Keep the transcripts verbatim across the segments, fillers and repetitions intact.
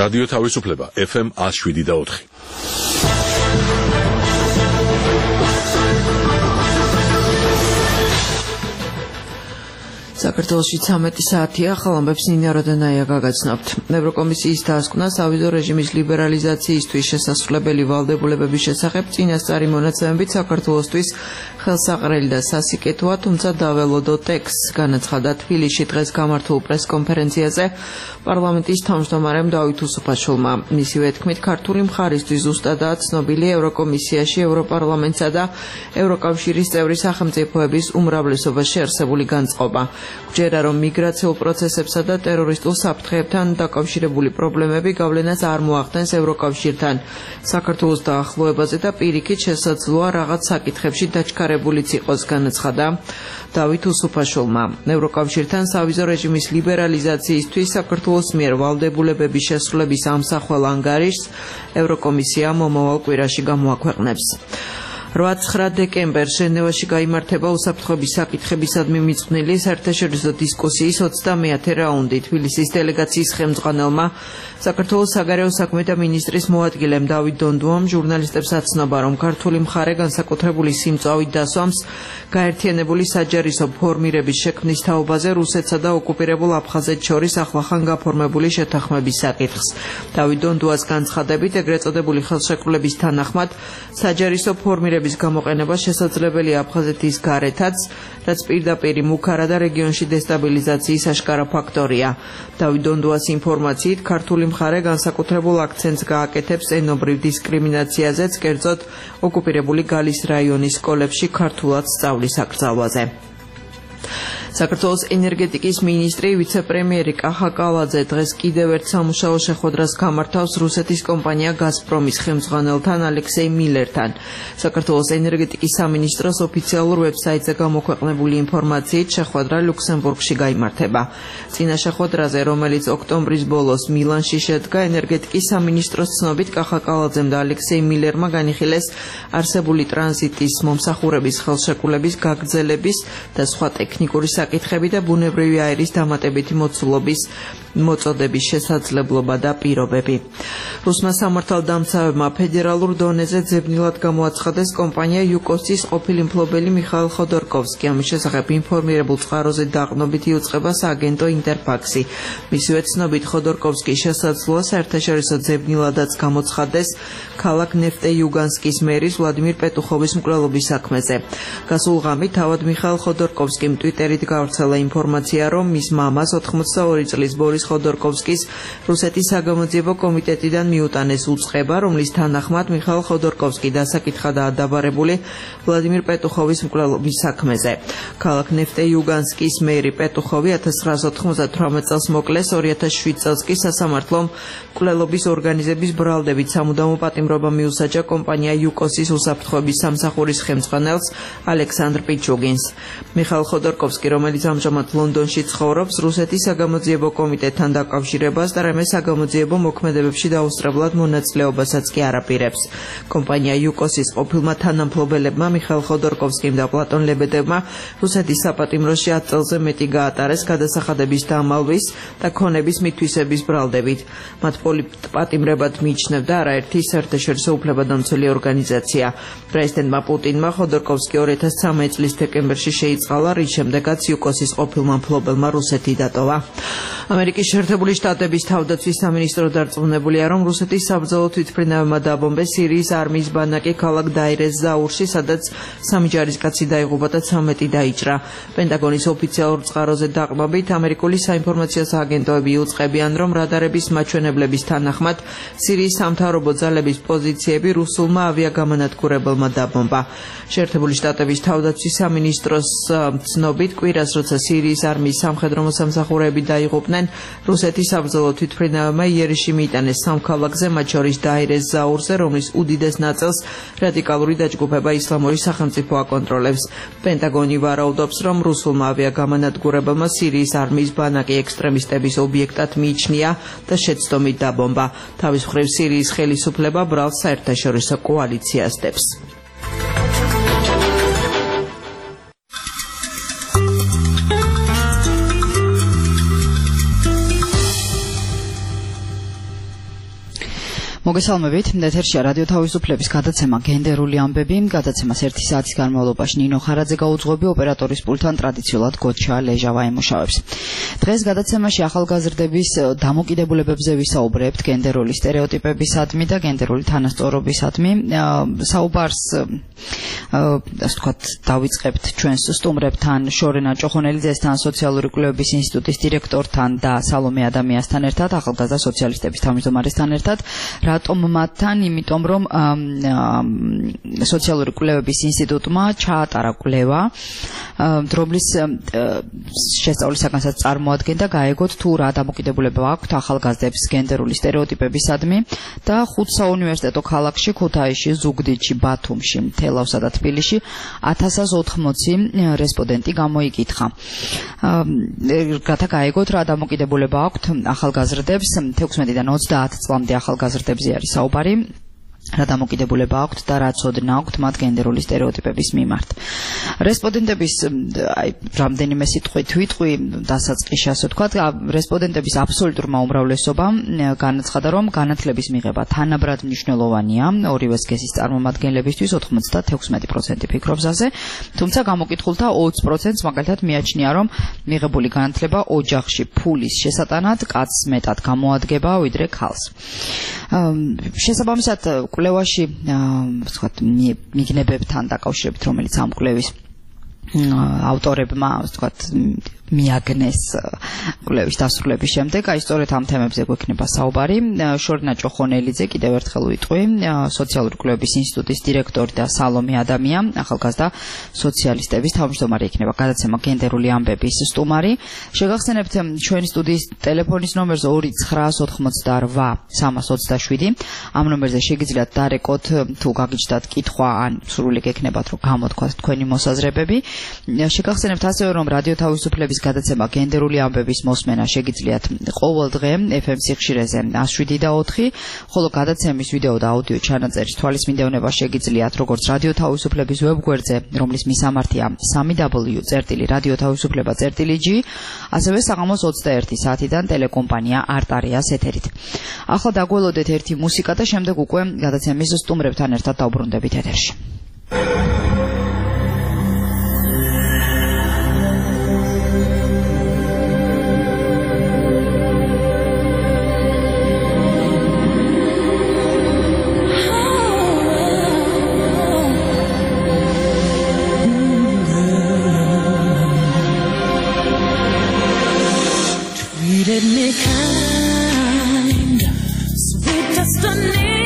რადიო თავისუფლება ეფ ემ one oh seven და four. საქართველოში ცამეტი საათია, ახალ ამბებს ნინა როდანაია გაგაცნობთ. ევროკომისიის დასკვნა სავიზო რეჟიმის ლიბერალიზაციისთვის შესასრულებელი ვალდებულებების შესახებ წინასწარი მონაცემებით საქართველოსთვის ხელსაყრელი და სასიკეთოა, თუმცა დაველოდო ტექსტს, განაცხადა თბილისში დღეს გამართულ პრესკონფერენციაზე პარლამენტის თავმჯდომარემ დავით უსუფაშვილმა. მისივე თქმით, ქართული მხარისთვის ზუსტადაა ცნობილი ევროკომისიაში, ევროპარლამენტსა და ევროკავშირის წევრი სახელმწიფოების უმრავლესობაში არსებული განწყობა. გვჯერა, რომ მიგრაციულ პროცესებსა და ტერორისტულ საფრთხეებთან დაკავშირებული პრობლემები გავლენას არ მოახდენს ევროკავშირთან. საქართველოს დაახლოებაზე და პირიქით შესაძლოა რაღაც საკითხებში დაჩქარებულიც იყოს, განაცხადა დავით უსუფაშვილმა. ევროკავშირთან სავიზო რეჟიმის ლიბერალიზაციისთვის საქართველოს მიერ ვალდებულებების შესრულების ამსახველ ანგარიშს ევროკომისია მომავალ კვირაში გამოაქვეყნებს. რვა-ცხრა დეკემბერს ჟენევაში გაიმართება უსაფრთხოების საკითხებისადმი მიძღვნილი საერთაშორისო დისკუსიის ოცდამეათე რაუნდი. თბილისის დელეგაციის ხელმძღვანელმა საქართველოს საგარეო საქმეთა მინისტრის მოადგილემ დავით დონდუამ ჟურნალისტებს აცნობა, რომ ქართული მხარე განსაკუთრებული სიმწვავით დასვამს გაერთიანებული საჯარისო ფორმირების შექმნის თაობაზე რუსეთსა და ოკუპირებულ აფხაზეთს შორის ახლახან გაფორმებული შეთანხმების საკითხს. დავით დონდუას განცხადებით, ეგრეთ წოდებული ხელშეკრულების თანახმად საჯარისო ფორმირების გამოყენება შესაძლებელია აფხაზეთის გარეთაც, რაც პირდაპირ მუქარა და რეგიონში დესტაბილიზაციის აშკარა ფაქტორია. დავით დონდუას ინფორმაციით, ქართული მხარე განსაკუთრებულ აქცენტს გააკეთებს ენობრივ დისკრიმინაციაზეც, კერძოდ ოკუპირებული გალის რაიონის სკოლებში ქართულად სწავლის აკრძალვაზე. საქართველოს ენერგეტიკის მინისტრი ვიცე-პრემიერი კახა კალაძე დღეს კიდევ ერთ სამუშაო შეხვედრას გამართავს რუსეთის კომპანია გაზპრომის ხელმძღვანელთან ალექსეი მილერთან. საქართველოს ენერგეტიკის სამინისტროს ოფიციალურ ვებსაიტზე გამოქვეყნებული ინფორმაციით შეხვედრა ლუქსემბურგში გაიმართება. წინა შეხვედრაზე, რომელიც ოქტომბრის ბოლოს მილანში შედგა, ენერგეტიკის სამინისტროს ცნობით კახა კალაძემ და ალექსეი მილერმა განიხილეს არსებული ტრანზიტის მომსახურების ხელშეკრულების გაგრძელების და სხვა ტექნიკური საკითხები და ბუნებრივი აირის დამატებითი მოცულობის მოწოდების შესაძლებლობა და პირობები. რუსმა სამართალდამცავებმა ფედერალურ დონეზე ძებნილად გამოაცხადეს კომპანია იუკოსის ყოფილი მფლობელი მიხაილ ხოდორკოვსკი. ამის შესახებ ინფორმირებულ წყაროზე დაყრდნობით იუწყება სააგენტო ინტერფაქსი. მისივე ცნობით, ხოდორკოვსკი შესაძლოა საერთაშორისო ძებნილადაც გამოცხადეს ქალაქ ნეფტე-იუგანსკის მერის ვლადიმირ პეტუხოვის მკვლელობის საქმეზე. გასულ ღამით თავად მიხაილ ხოდორკოვსკიმ ტვიტერით გავრცელა ინფორმაცია, რომ მის მამას ოცდაოთხი წლის ბორის ხოდორკოვსკის რუსეთის საგამოძიებო კომიტეტიდან მიუტანეს უწყება, რომლის თანახმად მიხაილ ხოდორკოვსკი დასაკითხადაა დაბარებული ვლადიმირ პეტუხოვის მკვლელობის საქმეზე. ქალაქ ნეფტე-იუგანსკის მერი პეტუხოვი ათას ცხრაასა ოთხმოცდათვრამეტ წელს მოკლეს, ორი ათას შვიდ წელს კი სასამართლომ მკვლელობის ორგანიზების ბრალდებით სამუდამო პატიმრობა მიუსაჯა კომპანია იუკოსის უსაფრთხოების სამსახურის ხელმძღვანელს ალექსანდრ პიჩუგინს. მიხაილ ხოდორკოვსკი, რომელიც ამჟამად ლონდონში ცხოვრობს, რუსეთის საგამოძიებო კომიტეტთან დაკავშირებას და რამე საგამოძიებო მოქმედებებში დაუსწრებლად მონაწილეობასაც კი არაპირებს. კომპანია იუკოსის ყოფილმა თანამფლობელებმა მიხაილ ხოდორკოვსკიმ და პლატონ ლებედევმა რუსეთის საპატიმროში ათ წელზე მეტი გაატარეს გადასახადების დამალვის და ქონების მითვისების ბრალდებით. მათ პატიმრებად მიიჩნევდა არაერთი საერთაშორისო უფლებადამცველი ორგანიზაცია. პრეზიდენტმა პუტინმა ხოდორკოვსკი ორი ათას ცხრამეტ წლის დეკემბერში შეიწყალა, რის შემდეგაც იუკოსის ყოფილმა მფლობელმა რუსეთი დატოვა. ამერიკის შეერთებული შტატების თავდაცვის სამინისტრო დარწმუნებულია, რომ რუსეთის საბრძოლო თვითმფრინავებმა დაბომბეს სირიის არმიის ბანაკი ქალაქ დაირ-ეს ზაურში, სადაც სამი ჯარისკაცი დაიღუპა და ცამეტი დაიჭრა. პენტაგონის ოფიციალურ წყაროზე დაყრდნობით, ამერიკული საინფორმაციო სააგენტოები იუწყებიან, რომ რადარების მაჩვენებლების თანახმად სირიის სამთავრობო ძალების პოზიციები რუსულმა ავიაგამანადგურებელმა დაბომბა. შეერთებული შტატების თავდაცვის სამინისტროს ცნობით, კვირას, როცა სირიის არმიის სამხედრო მოსამსახურეები დაიღუპნენ, რუსეთის საბრძოლო თვითმფრინავებმა იერიში მიიტანეს სამ ქალაქზე, მათ შორის დაირ-ეს ზაურზე, რომლის უდიდეს ნაწილს რადიკალური დაჯგუფება ისლამური სახელმწიფო აკონტროლებს. პენტაგონი ვარაუდობს, რომ რუსულმა ავიაგამანადგურებელმა სირიის არმიის ბანაკი ექსტრემისტების ობიექტად მიიჩნია და შეცდომით დაბომბა. თავის მხრივ სირიის ხელისუფლება ბრალს საერთაშორისო კოალიციას დებს. მოგესალმებით, ეთერშია რადიო თავისუფლების გადაცემა გენდერული ამბები, გადაცემას ერთი საათის განმავლობაში ნინო ხარაძე გაუძღვები, ოპერატორის პულტთან ტრადიციულად გოჩა ლეჟავა ემუშავებს. დღეს გადაცემაში ახალგაზრდების დამოკიდებულებებზე ვისაუბრებთ გენდერული სტერეოტიპებისადმი და გენდერული თანასწორობისადმი. საუბარს ასე ვთქვათ, დავიწყებთ ჩვენს სტუმრებთან, შორენა ჭოხონელიძესთან, სოციალური კვლევების ინსტიტუტის დირექტორთან და სალომე ადამიანსთან ერთად, ახალგაზრდა სოციალისტების თავმჯდომარესთან ერთად. რატომ მათთან? იმიტომ რომ სოციალური კვლევების ინსტიტუტმა ჩაატარა კვლევა, რომლის შესწავლისაგანაც წარმოადგენდა გაეგოთ თუ რა დამოკიდებულება აქვთ ახალგაზრდებს გენდერული სტერეოტიპებისადმი და ხუთ საუნივერსიტეტო ქალაქში, ქუთაისში, ზუგდიდში, ბათუმში, თელავსა და თბილისში ათას ოცდაოთხი რესპონდენტი გამოიკითხა. რათა გაეგოთ რა დამოკიდებულება აქვთ ახალგაზრდებს თექვსმეტიდან ოცდაათ წლამდე ახალგაზრდებზე არის საუბარი. რა დამოკიდებულება აქვთ და რა ცოდნა აქვთ მათ გენდერული სტერეოტიპების მიმართ. რესპონდენტების აი რამდენიმე სიტყვით ვიტყვი დასაწყისში, ასე ვთქვათ, რესპონდენტების აბსოლუტურმა უმრავლესობამ განაცხადა, რომ განათლების მიღება თანაბრად მნიშვნელოვანია ორივე სქესის წარმომადგენლებისთვის, ოცდათექვსმეტი პროცენტი ფიქრობს ასე, თუმცა გამოკითხულთა ოცი პროცენტს მაგალითად მიაჩნია, რომ მიღებული განათლება ოჯახში ფულის შესატანად კაცს მეტად გამოადგება ვიდრე ქალს. შესაბამისად კვლევაში ვთქვათ მიგნებებთან დაკავშირებით, რომელიც ამ კვლევის ავტორებმა ვთქვათ მიაგნეს კვლევის დასრულების შემდეგ, აი სწორედ ამ თემებზე გვექნება საუბარი. შორენა ჭოხონელიძე, კიდევ ერთხელ ვიტყვი, სოციალური კვლევების ინსტიტუტის დირექტორი და სალომე ადამია, ახალგაზრდა სოციალისტების თავმჯდომარე იქნება გადაცემა გენდერული ამბების სტუმარი. შეგახსენებთ ჩვენი სტუდიის ტელეფონის ნომერს ორი ცხრაას ოთხმოცდაორვა სამას ოცდაშვიდი. ამ ნომერზე შეგიძლიათ დარეკოთ თუ გაგიჩნდათ კითხვა ან სრული გექნებათ რომ გამოთქვათ თქვენი მოსაზრებები. შეგახსენებთ ასევე რომ რადიო თავისუფლების გადაცემა გენდერული ამბების მოსმენა შეგიძლიათ ყოველ დღე ეფ ემ სიხშირეზე შვიდი და ოთხი, ხოლო გადაცემის ვიდეო და აუდიო ჩანაწერის თვალისმინდევნება შეგიძლიათ როგორც რადიო თავისუფლების ვებგვერდზე, რომლის მისამართია www წერტილი რადიო თავისუფლება წერტილი ჯი, ასევე საღამოს ოცდაერთი საათიდან ტელეკომპანია არტარიას ეთერით. ახლა დაგველოდეთ ერთი მუსიკა და შემდეგ უკვე გადაცემის სტუმრებთან ერთად დავბრუნდებით ეთერში. Me kind, sweet destiny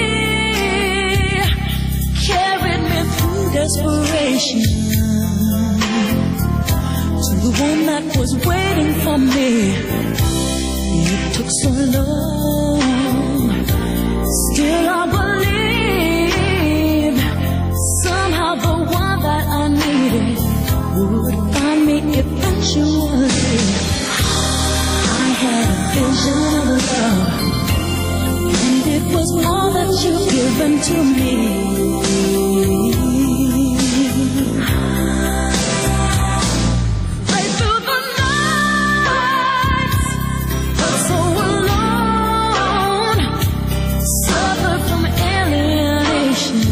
carried me through desperation to the one that was waiting for me. It took so long, still I believe somehow the one that I needed would find me eventually. Had a vision of love, and it was all that you've given to me. Right through the nights, felt so alone, suffered from alienation,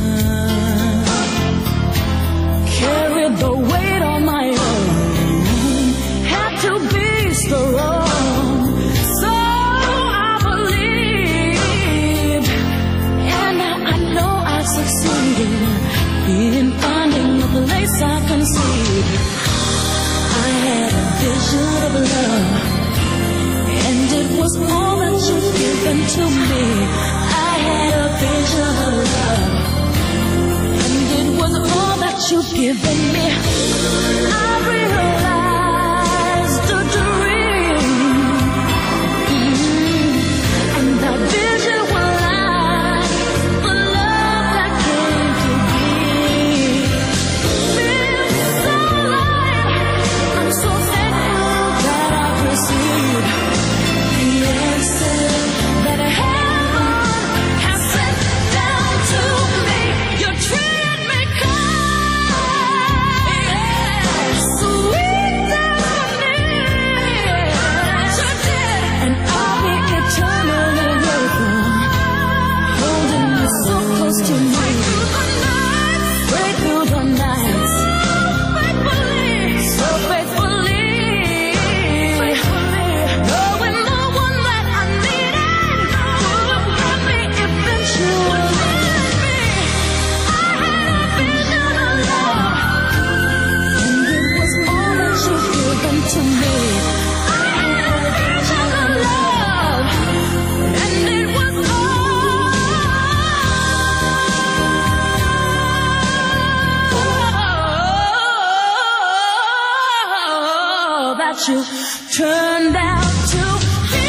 carried the weight on my own, had to be strong. In finding a place I can see, I had a vision of love, and it was all that you've given to me. I had a vision of love, and it was all that you've given me. I realized a dream, mm-hmm. and that vision was sweet. that you turned out to be.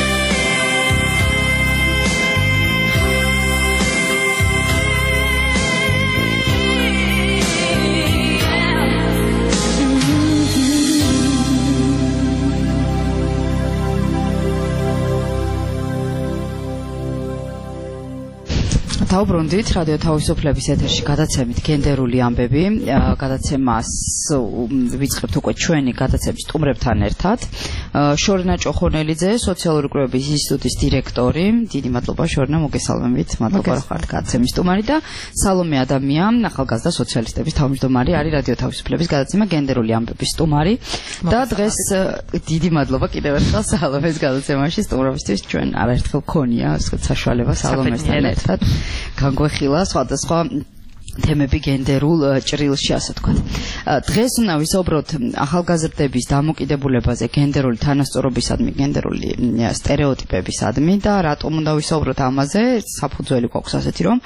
დავბრუნდით რადიო თავისუფლების ეთერში გადაცემით გენდერული ამბები. გადაცემას ვიწყებთ უკვე ჩვენი გადაცემის სტუმრებთან ერთად. შორნა ჭოხონელიძე, სოციალური კვლევების ინსტიტუტის დირექტორი. დიდი მადლობა შორნა, მოგესალმებით. მადლობა რომ ხართ გადაცემის სტუმარი და სალომე ადამია, ახალგაზრდა სოციალისტების თავმჯდომარე, არის რადიო თავისუფლების გადაცემა გენდერული ამბების სტუმარი. და დღეს დიდი მადლობა კიდევ ერთხელ სალომეს გადაცემაში სტუმრობისთვის. ჩვენ არაერთხელ ქონია საშუალება სალომესთან ერთად განგვეხილა სხვადასხვა თემები გენდერულ ჭრილში, ასე ვთქვათ. დღეს უნდა ვისაუბროთ ახალგაზრდების დამოკიდებულებაზე, გენდერული თანასწორობისადმი, გენდერული სტერეოტიპებისადმი და რატომ უნდა ვისაუბროთ ამაზე? საფუძველი გვაქვს ასეთი, რომ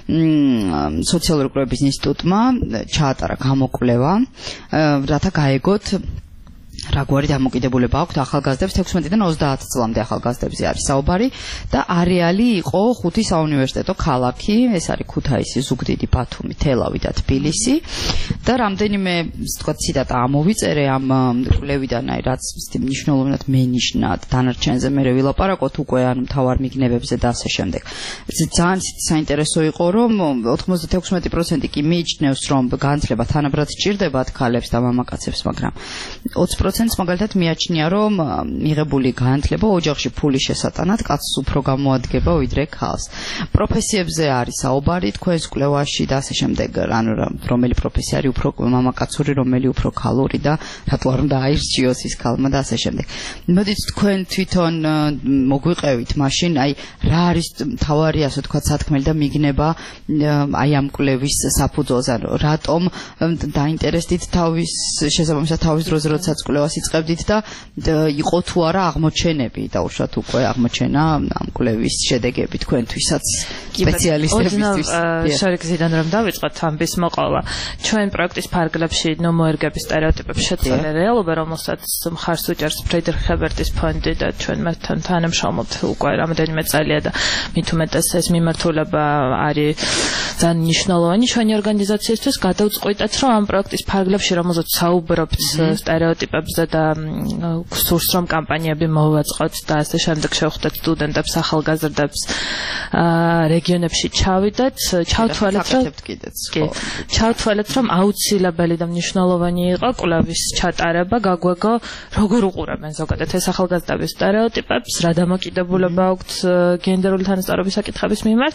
სოციალური კვლევების ინსტიტუტმა ჩაატარა გამოკვლევა, რათა გაეგოთ რაგვარი დამოკიდებულება აქვთ ახალგაზრდებს თექვსმეტიდან ოცდაათ წლამდე ახალგაზრდებზე არის საუბარი და არეალი იყო ხუთი საუნივერსიტეტო ქალაქი, ეს არის ქუთაისი, ზუგდიდი, ბათუმი, თელავი და თბილისი და რამდენიმე ვთქვათ ციტატა ამოვიწერე ამ კვლევიდან, აი რაც მნიშვნელოვნად მენიშნა დანარჩენზე მე ვილაპარაკოთ უკვე ანუ მთავარ მიგნებებზე და ასე შემდეგ. ძალიან საინტერესო იყო რომ ოცდათექვსმეტი პროცენტი კი მიიჩნევს რომ განათლება თანაბრად სჭირდებათ ქალებს და მამაკაცებს, მაგრამ ოცი პროცენტს მაგალითად მიაჩნია რომ მიღებული განათლება ოჯახში ფულის შესატანად კაცს უფრო გამოადგება ვიდრე ქალს. პროფესიებზე არის საუბარი თქვენს კვლევაში და ასე შემდეგ, ანუ რომელი პროფესია არის უფრო მამაკაცური, რომელი უფრო ქალური და რატო არ უნდა აირჩიოს ის ქალმა და ასე შემდეგ. მოდით თქვენ თვითონ მოგვიყევით მაშინ, აი რა არის მთავარი ასე ვთქვათ სათქმელი და მიგნება აი ამ კვლევის საფუძველზე, რატომ დაინტერესდით თავის შესაბამისად თავის დროზე როდესაც კვლევას იწყებდით და იყო თუ არა აღმოჩენები და უშუალოდ უკვე აღმოჩენა ამ კვლევის შედეგები თქვენთვისაც სპეციალისტებისთვის. შორიგზიდან რომ დავიწყოთ ამბის მოყოლა. ჩვენ პროექტის ფარგლებში ნომოერგების სტერეოტიპებს შეცვალე რეალობა, რომელსაც მხარს უჭერს ფრიდრიხ ჰებერტის ფონდი და ჩვენ მასთან თანამშრომლობთ უკვე რამოდენიმე წელია და მით უმეტეს ეს მიმართულება არის ძალიან მნიშვნელოვანი ჩვენი ორგანიზაციისთვის. გადავწყვიტეთ რომ ამ პროექტის ფარგლებში რომელზეც საუბრობთ სტერეოტიპებზე და სურს რომ კამპანიები მოვაწყოთ და ასე შემდეგ შევხვდეთ სტუდენტებს, ახალგაზრდებს რეგიონებში ჩავიდეთ, ჩავთვალეთ რომ ჩავთვალეთ რომ აუცილებელი და მნიშვნელოვანი იყო კვლევის ჩატარება, გაგვეგო როგორ უყურებენ ზოგადად ეს ახალგაზრდების სტერეოტიპებს, რა დამოკიდებულება აქვთ გენდერული თანასწორობის საკითხების მიმართ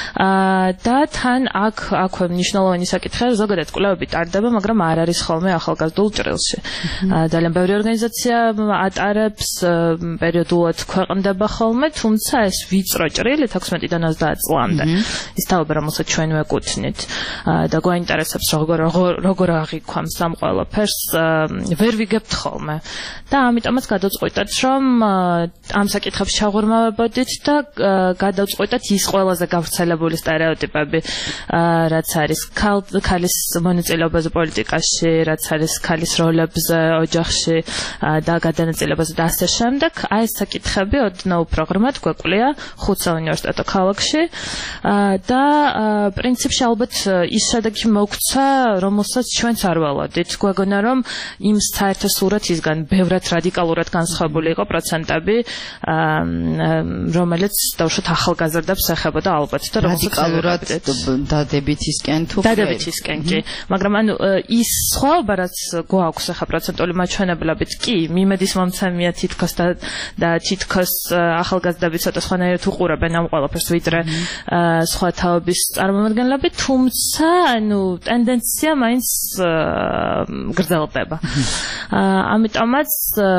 და თან აქ აქვე მნიშვნელოვანი საკითხია, ზოგადად კვლევები ტარდება, მაგრამ არ არის ხოლმე ახალგაზრდულ ჭრილში. ძალიან ბევრი ორგანიზაცია ატარებს, პერიოდულად ქვეყნდება ხოლმე, თუმცა ეს ვიწრო ჭრილი თექვსმეტიდან ოცდაათ წლამდე. ის თაობა, რომელსაც ჩვენ ვეკუთვნით და გვაინტერესებს როგორ როგორ აღიქვამს ამ ყველაფერს, ვერ ვიგებთ ხოლმე. და ამიტომაც გადავწყვიტეთ, რომ ამ საკითხებს ჩაღვრმავებოდით და გადავწყვიტეთ ის ყველაზე გავრცელებული სტერეოტიპები, რაც არის ქალის მონაწილეობაზე პოლიტიკაში, რაც არის ქალის როლებზე ოჯახში და გადანაწილებაზე და ასე შემდეგ. აი ეს საკითხები ოდნავ უფრო ღრმად გვეკვლია ხუთ საუნივერსიტეტო ქალაქში და პრინციპში ალბათ ის შედეგი მოგვცა, რომელსაც ჩვენც არ ველოდით. გვეგონა რომ იმ საერთოსურათისგან ბევრად რადიკალურად განსხვავებული იყო პროცენტები, რომელიც დაუშვათ ახალგაზრდებს ეხებოდა ალბათ და რადიკალურად დადებითისკენ თუ დადებითისკენ კი, მაგრამ ანუ ის სხვაობა რაც გვაქვს ახლა პროცენტული მაჩვენებლებით კი მიმედის მომცემია თითქოს და თითქოს ახალგაზრდები ცოტა სხვანაირად უყურებენ ამ ყველაფერს ვიდრე სხვა თაობის წარმომადგენლები, თუმცა ანუ ტენდენცია მაინც გრძელდება. ამიტომაც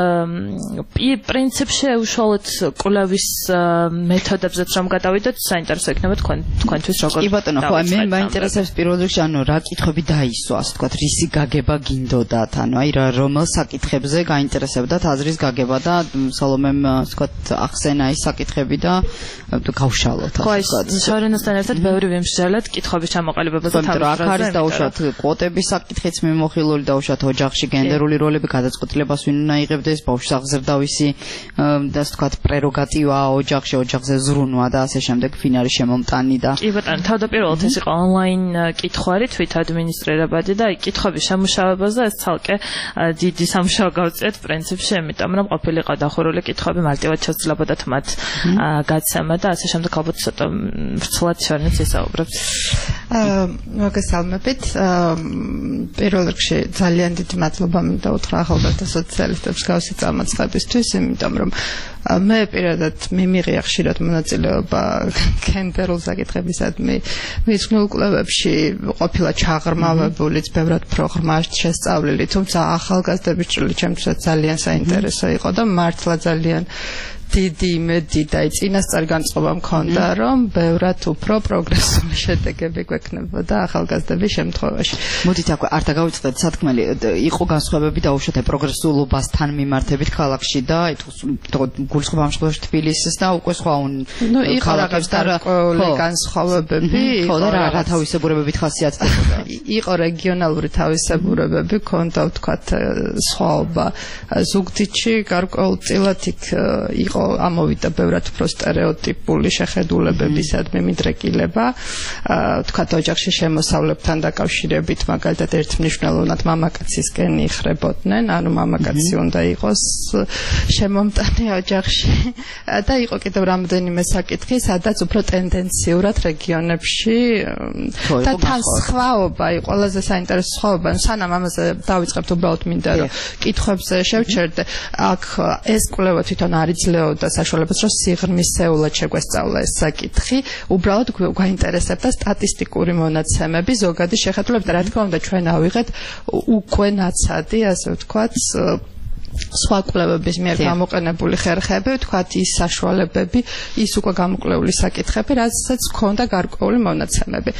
პრინციპში უშუალოდ კვლევის მეთოდებზეც რომ გადავიდეთ, საინტერესო იქნება თქვენ თქვენთვის როგორ. კი ბატონო, ხო, მე მაინტერესებს პირველ რიგში, ანუ რა კითხვები დაისვა, ასე ვთქვათ, რისი გაგება გინდოდათ, ანუ აი რა რომელ საკითხს საკითხებზე გაინტერესებდათ აზრის გაგება და სალომემ ვთქვათ ახსენა ის საკითხები და გავშალოთ. ხო, ის შორენოსთან ერთად ბევრი ვიმსჯელეთ კითხვების ჩამოყალიბებაზე თავის დროზე. აქ არის დაუშვათ კვოტების საკითხიც მიმოხილული, დაუშვათ ოჯახში გენდერული როლები, გადაწყვეტილებას ვინ უნდა იღებდეს, ბავშვის აღზრდავისი და ვთქვათ პრეროგატივა ოჯახში, ოჯახზე ზრუნვა და ასე შემდეგ, ვინ არის შემომტანი და კი ბატონო, თავდაპირველად ეს იყო ონლაინ კითხვარი, თვით ადმინისტრირებადი და კითხვების შემუშავებაზე ეს ცალკე დიდი სამუშაო გავწიეთ პრინციპში, იმიტომ რომ ყოფილიყო დახურული კითხვები მარტივად შესძლებოდათ მათ გაცემა და ასე შემდეგ ალბათ ცოტა ვრცლად შორნიც ისაუბრებთ. მოგესალმებით. პირველ რიგში ძალიან დიდი მადლობა მინდა უთხრა ახალგაზრდა სოციალისტებს გავსი წამოწყებისთვის, იმიტომ რომ მე პირადად მიმიღია ხშირად მონაწილეობა გენდერულ საკითხებისადმი მიძღვნილ კვლევებში ყოფილა ჩაღრმავებულიც, ბევრად პროგრამა შესწავლილი, თუმცა ახალგაზრდების ჭრილი ჩემთვისაც ძალიან საინტერესო იყო და მართლა ძალიან დიდი იმედი და წინასწარ განწყობა მქონდა, რომ ბევრად უფრო პროგრესული შედეგები გვექნებოდა ახალგაზრდების შემთხვევაში. მოდით აქ არ დაგავიწყდეთ სათქმელი, იყო განსხვავებები დაუშვათ პროგრესულობასთან მიმართებით ქალაქში და გულისხმობ ამ შემთხვევაში თბილისის და უკვე სხვა ნუ იყო რაღაც გარკვეული განსხვავებები, ხო და რა თავისებურებებით ხასიათდებოდა. იყო რეგიონალური თავისებურებები, ქონდა ვთქვათ სხვაობა. ზუგდიდში გარკვეულწილად იქ იყო ამოვიდა ბევრად უფრო სტერეოტიპული შეხედულებებისადმი მიდრეკილება, ვთქვათ ოჯახში შემოსავლებთან დაკავშირებით, მაგალითად ერთმნიშვნელოვნად მამაკაცისკენ იხრებოდნენ, ანუ მამაკაცი უნდა იყოს შემომტანი ოჯახში და იყო კიდევ რამდენიმე საკითხი, სადაც უფრო ტენდენციურად რეგიონებში და თან სხვაობა, იყო ყველაზე საინტერესო სხვაობა, სანამ ამაზე დავიწყებთ უბრალოდ მინდა რომ კითხვებზე შევჩერდე, აქ ეს კვლევა თვითონ არ იძლეოდა და საშუალებას რომ სიღრმისეულად შეგვესწავლა ეს საკითხი, უბრალოდ გვაინტერესებდა სტატისტიკური მონაცემები, ზოგადი შეხედულებით და რა თქმა უნდა ჩვენ ავიღეთ უკვე ნაცადი, ასე ვთქვათ, სხვა კვლევების მიერ გამოყენებული ხერხები, ვთქვათ ის საშუალებები, ის უკვე გამოკვლეული საკითხები, რაცაც ჰქონდა გარკვეული მონაცემები.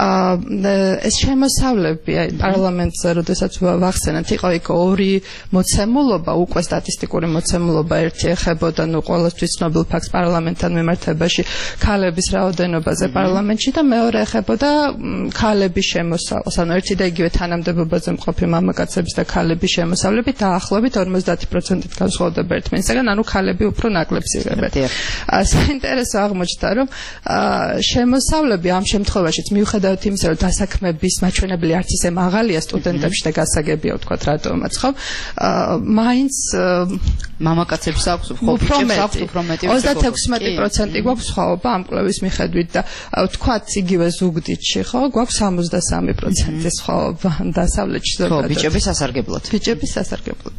ეს შემოსავლები პარლამენტზე, როდესაც ვახსენეთ, იყო იქ ორი მოცემულობა, უკვე სტატისტიკური მოცემულობა, ერთი ეხებოდა ნუ ყოველთვის ცნობილ ფაქტს პარლამენტთან მიმართებაში ქალების რაოდენობაზე პარლამენტში და მეორე ეხებოდა ქალების შემოსავლას, ანუ ერთი და იგივე თანამდებობაზე მყოფი მამაკაცების და ქალების შემოსავლები დაახლოებით ორმოცდაათი პროცენტით განსხვავდება ერთმანეთისგან, ანუ ქალები უფრო ნაკლებს იღებენ. საინტერესო აღმოჩნდა, რომ შემოსავლები ამ შემთხვევაშიც მიუხედავად იმისა, რომ დასაქმების მაჩვენებელი არც ისე მაღალია სტუდენტებში და გასაგებია ვთქვათ რატომაც, ხო? მაინც მამაკაცებს აქვს უფრო ბიჭებს აქვს უფრო მეტი ოცდათექვსმეტი პროცენტი გვაქვს სხვაობა ამ კვლევის მიხედვით და ვთქვათ იგივე ზუგდიდში, ხო? გვაქვს სამოცდასამი პროცენტი სხვაობა დასავლეთში ზოგადად. ხო, ბიჭების სასარგებლოდ. ბიჭების სასარგებლოდ.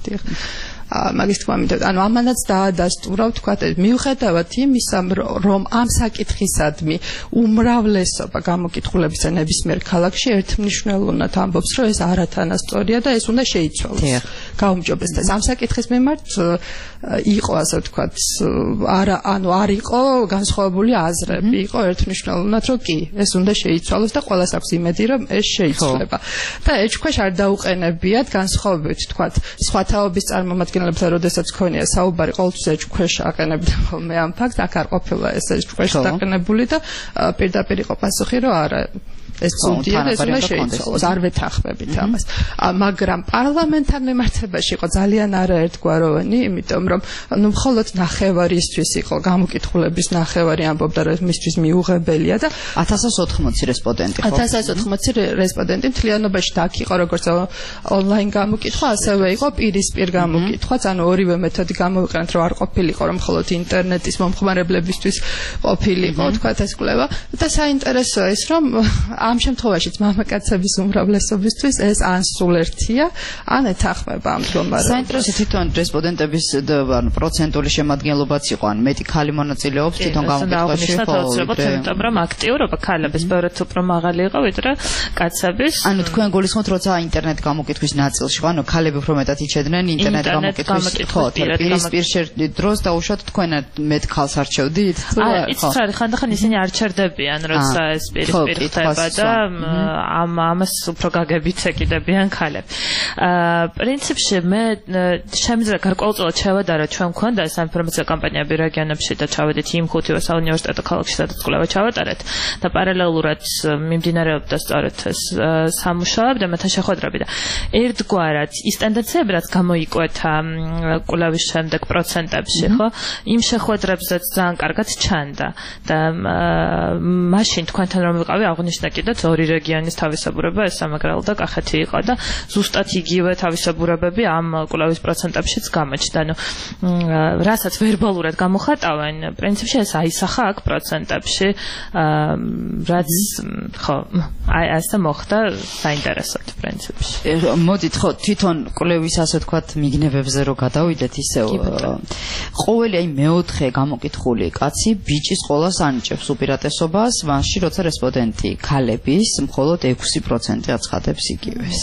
მაგის თქმა მინდა, ანუ ამანაც დაადასტურა, ვთქვათ, მიუხედავად იმისა, რომ ამ საკითხისადმი უმრავლესობა გამოკითხულებისა ნებისმიერ ქალაქში ერთმნიშვნელოვნად ამბობს, რომ ეს არათანასწორია და ეს უნდა შეიცვალოს. გაუმჯობესდეს. ამ საკითხის მიმართ იყო, ასე ვთქვათ, არა, ანუ არ იყო განსხვავებული აზრები, იყო ერთმნიშვნელოვნად, რომ კი, ეს უნდა შეიცვალოს და ყველას აქვს იმედი, რომ ეს შეიცვლება. და ეჭქვეშ არ დაუყენებიათ განსხვავებით, ვთქვათ, სხვა თაობის წარმომადგენლებთან, როდესაც ქონია საუბარი, ყოველთვის ეჭქვეშ აყენებდა ხოლმე ამ ფაქტს, აქ არ ყოფილა ეს ეჭქვეშ დაყენებული და პირდაპირ იყო პასუხი, რომ არა, ეს ცუდია და ეს უნდა შეიცვალოს, არ ვეთანხმებით ამას. მაგრამ პარლამენტთან მიმართებაში იყო ძალიან არაერთგვაროვანი, იმიტომ რომ ნუ მხოლოდ ნახევარისთვის იყო გამოკითხულების ნახევარი ამბობდა, რომ მისთვის მიუღებელია და ათას ოცდაოთხი რესპონდენტი ხო? ათას ოცდაოთხი რესპონდენტი მთლიანობაში და აქ იყო როგორც ონლაინ გამოკითხვა, ასევე იყო პირისპირ გამოკითხვაც, ანუ ორივე მეთოდი გამოვიყენეთ, რომ არ ყოფილიყო რომ მხოლოდ ინტერნეტის მომხმარებლებისთვის ყოფილიყო, თქვათ ეს კვლევა და საინტერესოა ის, რომ ამ შემთხვევაშიც მამაკაცების უმრავლესობისთვის ეს ან სულ ერთია, ან ეთანხმება ამ მდგომარეობას. საინტერესო თვითონ რესპონდენტების ანუ პროცენტული შემადგენლობაც იყო, ან მეტი ქალი მონაწილეობს თვითონ გამოკითხვაში, ხო? იმიტომ რომ აქტიურობა ქალების ბევრად უფრო მაღალი იყო, ვიდრე კაცების. ანუ თქვენ გულისხმობთ, როცა ინტერნეტ გამოკითხვის ნაწილში, ხო, ანუ ქალები უფრო მეტად იჩედნენ ინტერნეტ გამოკითხვის, ხო, პირისპირ დროს დაუშვათ თქვენ მეტ ქალს არჩევდით? აი, იცით რა არის, ხანდახან ისინი არ ჩერდებიან, როცა ეს პირისპირ ხდება. და ამ ამას უფრო გაგებით ეკიდებიან ქალები. პრინციპში მე შემიძლია გარკვეულწილად შევადარო ჩვენ გვქონდა ეს ინფორმაცია კამპანიები რეგიონებში და ჩავედით იმ ხუთივე საუნივერსიტეტო ქალაქში სადაც კვლევა ჩავატარეთ და პარალელურად მიმდინარეობდა სწორედ ეს სამუშაოები და მეთან შეხვედრები და ერთგვარად ის ტენდენციები რაც გამოიკვეთა კვლევის შემდეგ პროცენტებში ხო იმ შეხვედრებზეც ძალიან კარგად ჩანდა და მაშინ თქვენთან რომ ვიყავი აღნიშნა კიდეც ორი რეგიონის თავისებურება ეს სამეგრელო და კახეთი იყო და ზუსტად იგივე თავისებურებები ამ კვლევის პროცენტებშიც გამოჩნდა. ანუ რასაც ვერბალურად გამოხატავენ, პრინციპში ეს აისახა აქ პროცენტებში, რაც ხო, აი ასე მოხდა საინტერესოდ პრინციპში. მოდით ხო თვითონ კვლევის ასე თქვათ მიგნებებზე რო გადავიდეთ ისევ ყოველი აი მეოთხე გამოკითხული კაცი ბიჭის ყოლას ანიჭებს უპირატესობას, მაშინ როცა რესპონდენტი ქალების მხოლოდ ექვსი პროცენტი აცხადებს იგივეს.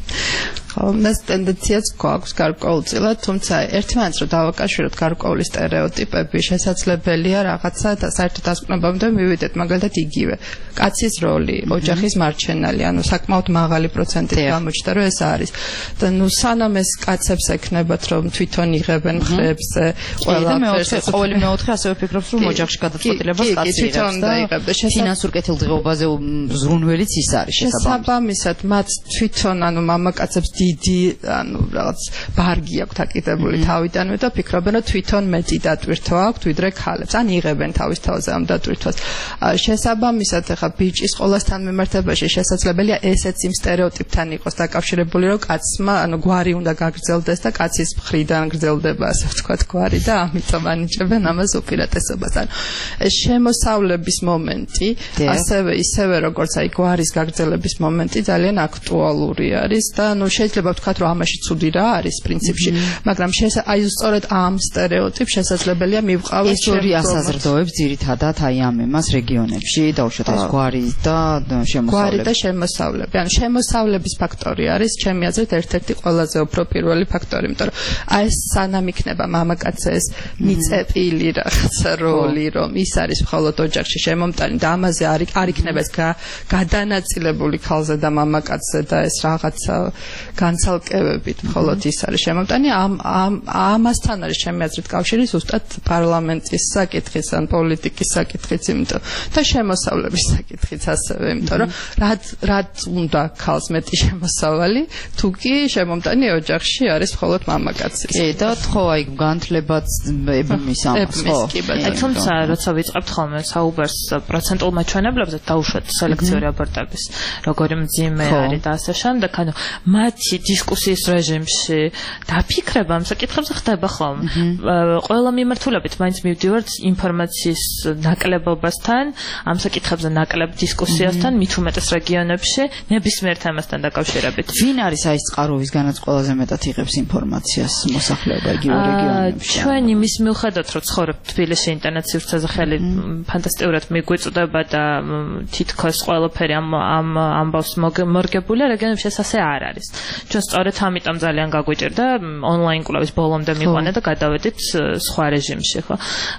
ხო, მას ტენდენციაც გვაქვს გარკვეულწილად, თუმცა ერთმანეთს რო დავაკავშიროთ გარკვეული სტერეოტიპები, შესაძლებელია რაღაცა და საერთოდ დასკვნებამდე მივიდეთ, მაგალითად იგივე. კაცის როლი, ოჯახის მარჩენალი, ანუ საკმაოდ მაღალი პროცენტით გამოჩნდა, რომ ეს არის. და ნუ სანამ ეს კაცებს ექნებათ, რომ თვითონ იღებენ მხრებზე, ყველაფერს, ყოველი მეოთხე ასევე ფიქრობს, რომ ოჯახში გადაწყვეტილებას კაცი იღებს და ფინანსურ კეთილდღეობაზე ზრუნველიც ის არის შესაბამისად, მათ თვითონ ანუ მამაკაცებს დიდი ანუ რაღაც ბარგი აქვთ აკიდებული თავიდანვე და ფიქრობენ რომ თვითონ მეტი დატვირთვა აქვთ ვიდრე ქალებს ან იღებენ თავის თავზე ამ დატვირთვას. შესაბამისად ახლა ბიჭის ყოლასთან მიმართებაში შესაძლებელია ესეც იმ სტერეოტიპთან იყოს დაკავშირებული რომ კაცმა ანუ გვარი უნდა გაგრძელდეს და კაცის მხრიდან გრძელდება ასე ვთქვათ გვარი და ამიტომ ანიჭებენ ამას უპირატესობას. ანუ ეს შემოსავლების მომენტი ასევე ისევე როგორც აი გვარის გაგრძელების მომენტი ძალიან აქტუალური არის და ანუ შეიძლება ვთქვათ რომ ამაში ცუდი რა არის პრინციპში, მაგრამ აი სწორედ ამ სტერეოტიპს შესაძლებელია მივყავოს ორი ასაზრდოებს ძირითადად აი ამ იმას რეგიონებში დაუშვათ ეს გვარი და შემოსავლები. გვარი და შემოსავლები. ანუ შემოსავლების ფაქტორი არის ჩემი აზრით ერთ-ერთი ყველაზე უფრო პირველი ფაქტორი, იმიტომ რომ აი ეს სანამ იქნება მამაკაცის მიწეპილი რაღაცა როლი, რომ ის არის მხოლოდ ოჯახში შემომტანი და ამაზე არ არ იქნება ეს გადანაწილებული ქალზე და მამაკაცზე და ეს რაღაცა განცალკევებით მხოლოდ ის არის შემომტანი ამ ამასთან არის ჩემი აზრით კავშირი ზუსტად პარლამენტის საკითხის ან პოლიტიკის საკითხიც იმიტომ და შემოსავლების საკითხიც ასევე იმიტომ რომ რად რად უნდა ქალს მეტი შემოსავალი თუ კი შემომტანი ოჯახში არის მხოლოდ მამაკაცი. კი და ხო აი განთლებაც ებმის ამას ხო. აი თუმცა როცა ვიწყებთ ხოლმე საუბარს პროცენტულ მაჩვენებლებზე დაუშვათ სელექციური აბორტების როგორი მძიმე არის და ასე შემდეგ ანუ მათი დისკუსიის რეჟიმში დაფიქრება ამ საკითხებზე ხდება ხოლმე. ყველა მიმართულებით მაინც მივდივართ ინფორმაციის ნაკლებობასთან, ამ საკითხებზე ნაკლებ დისკუსიასთან, მით უმეტეს რეგიონებში, ნებისმიერ თემასთან დაკავშირებით. ვინ არის აი ეს წყარო, ვისგანაც ყველაზე მეტად იღებს ინფორმაციას მოსახლეობა იგივე რეგიონებში? ჩვენ იმის მიუხედავად, რომ ცხოვრობ თბილისში ინტერნეტ სივრცეზე ხელი ფანტასტიკურად მიგვიწვდება და თითქოს ყველაფერი ამ ამ ამბავს მორგებულია, რეგიონებში ეს ასე არ არის. ჩვენ სწორედ ამიტომ ძალიან გაგვიჭირდა ონლაინ კვლევის ბოლომდე მიყვანა და გადავედით სხვა რეჟიმში, ხო?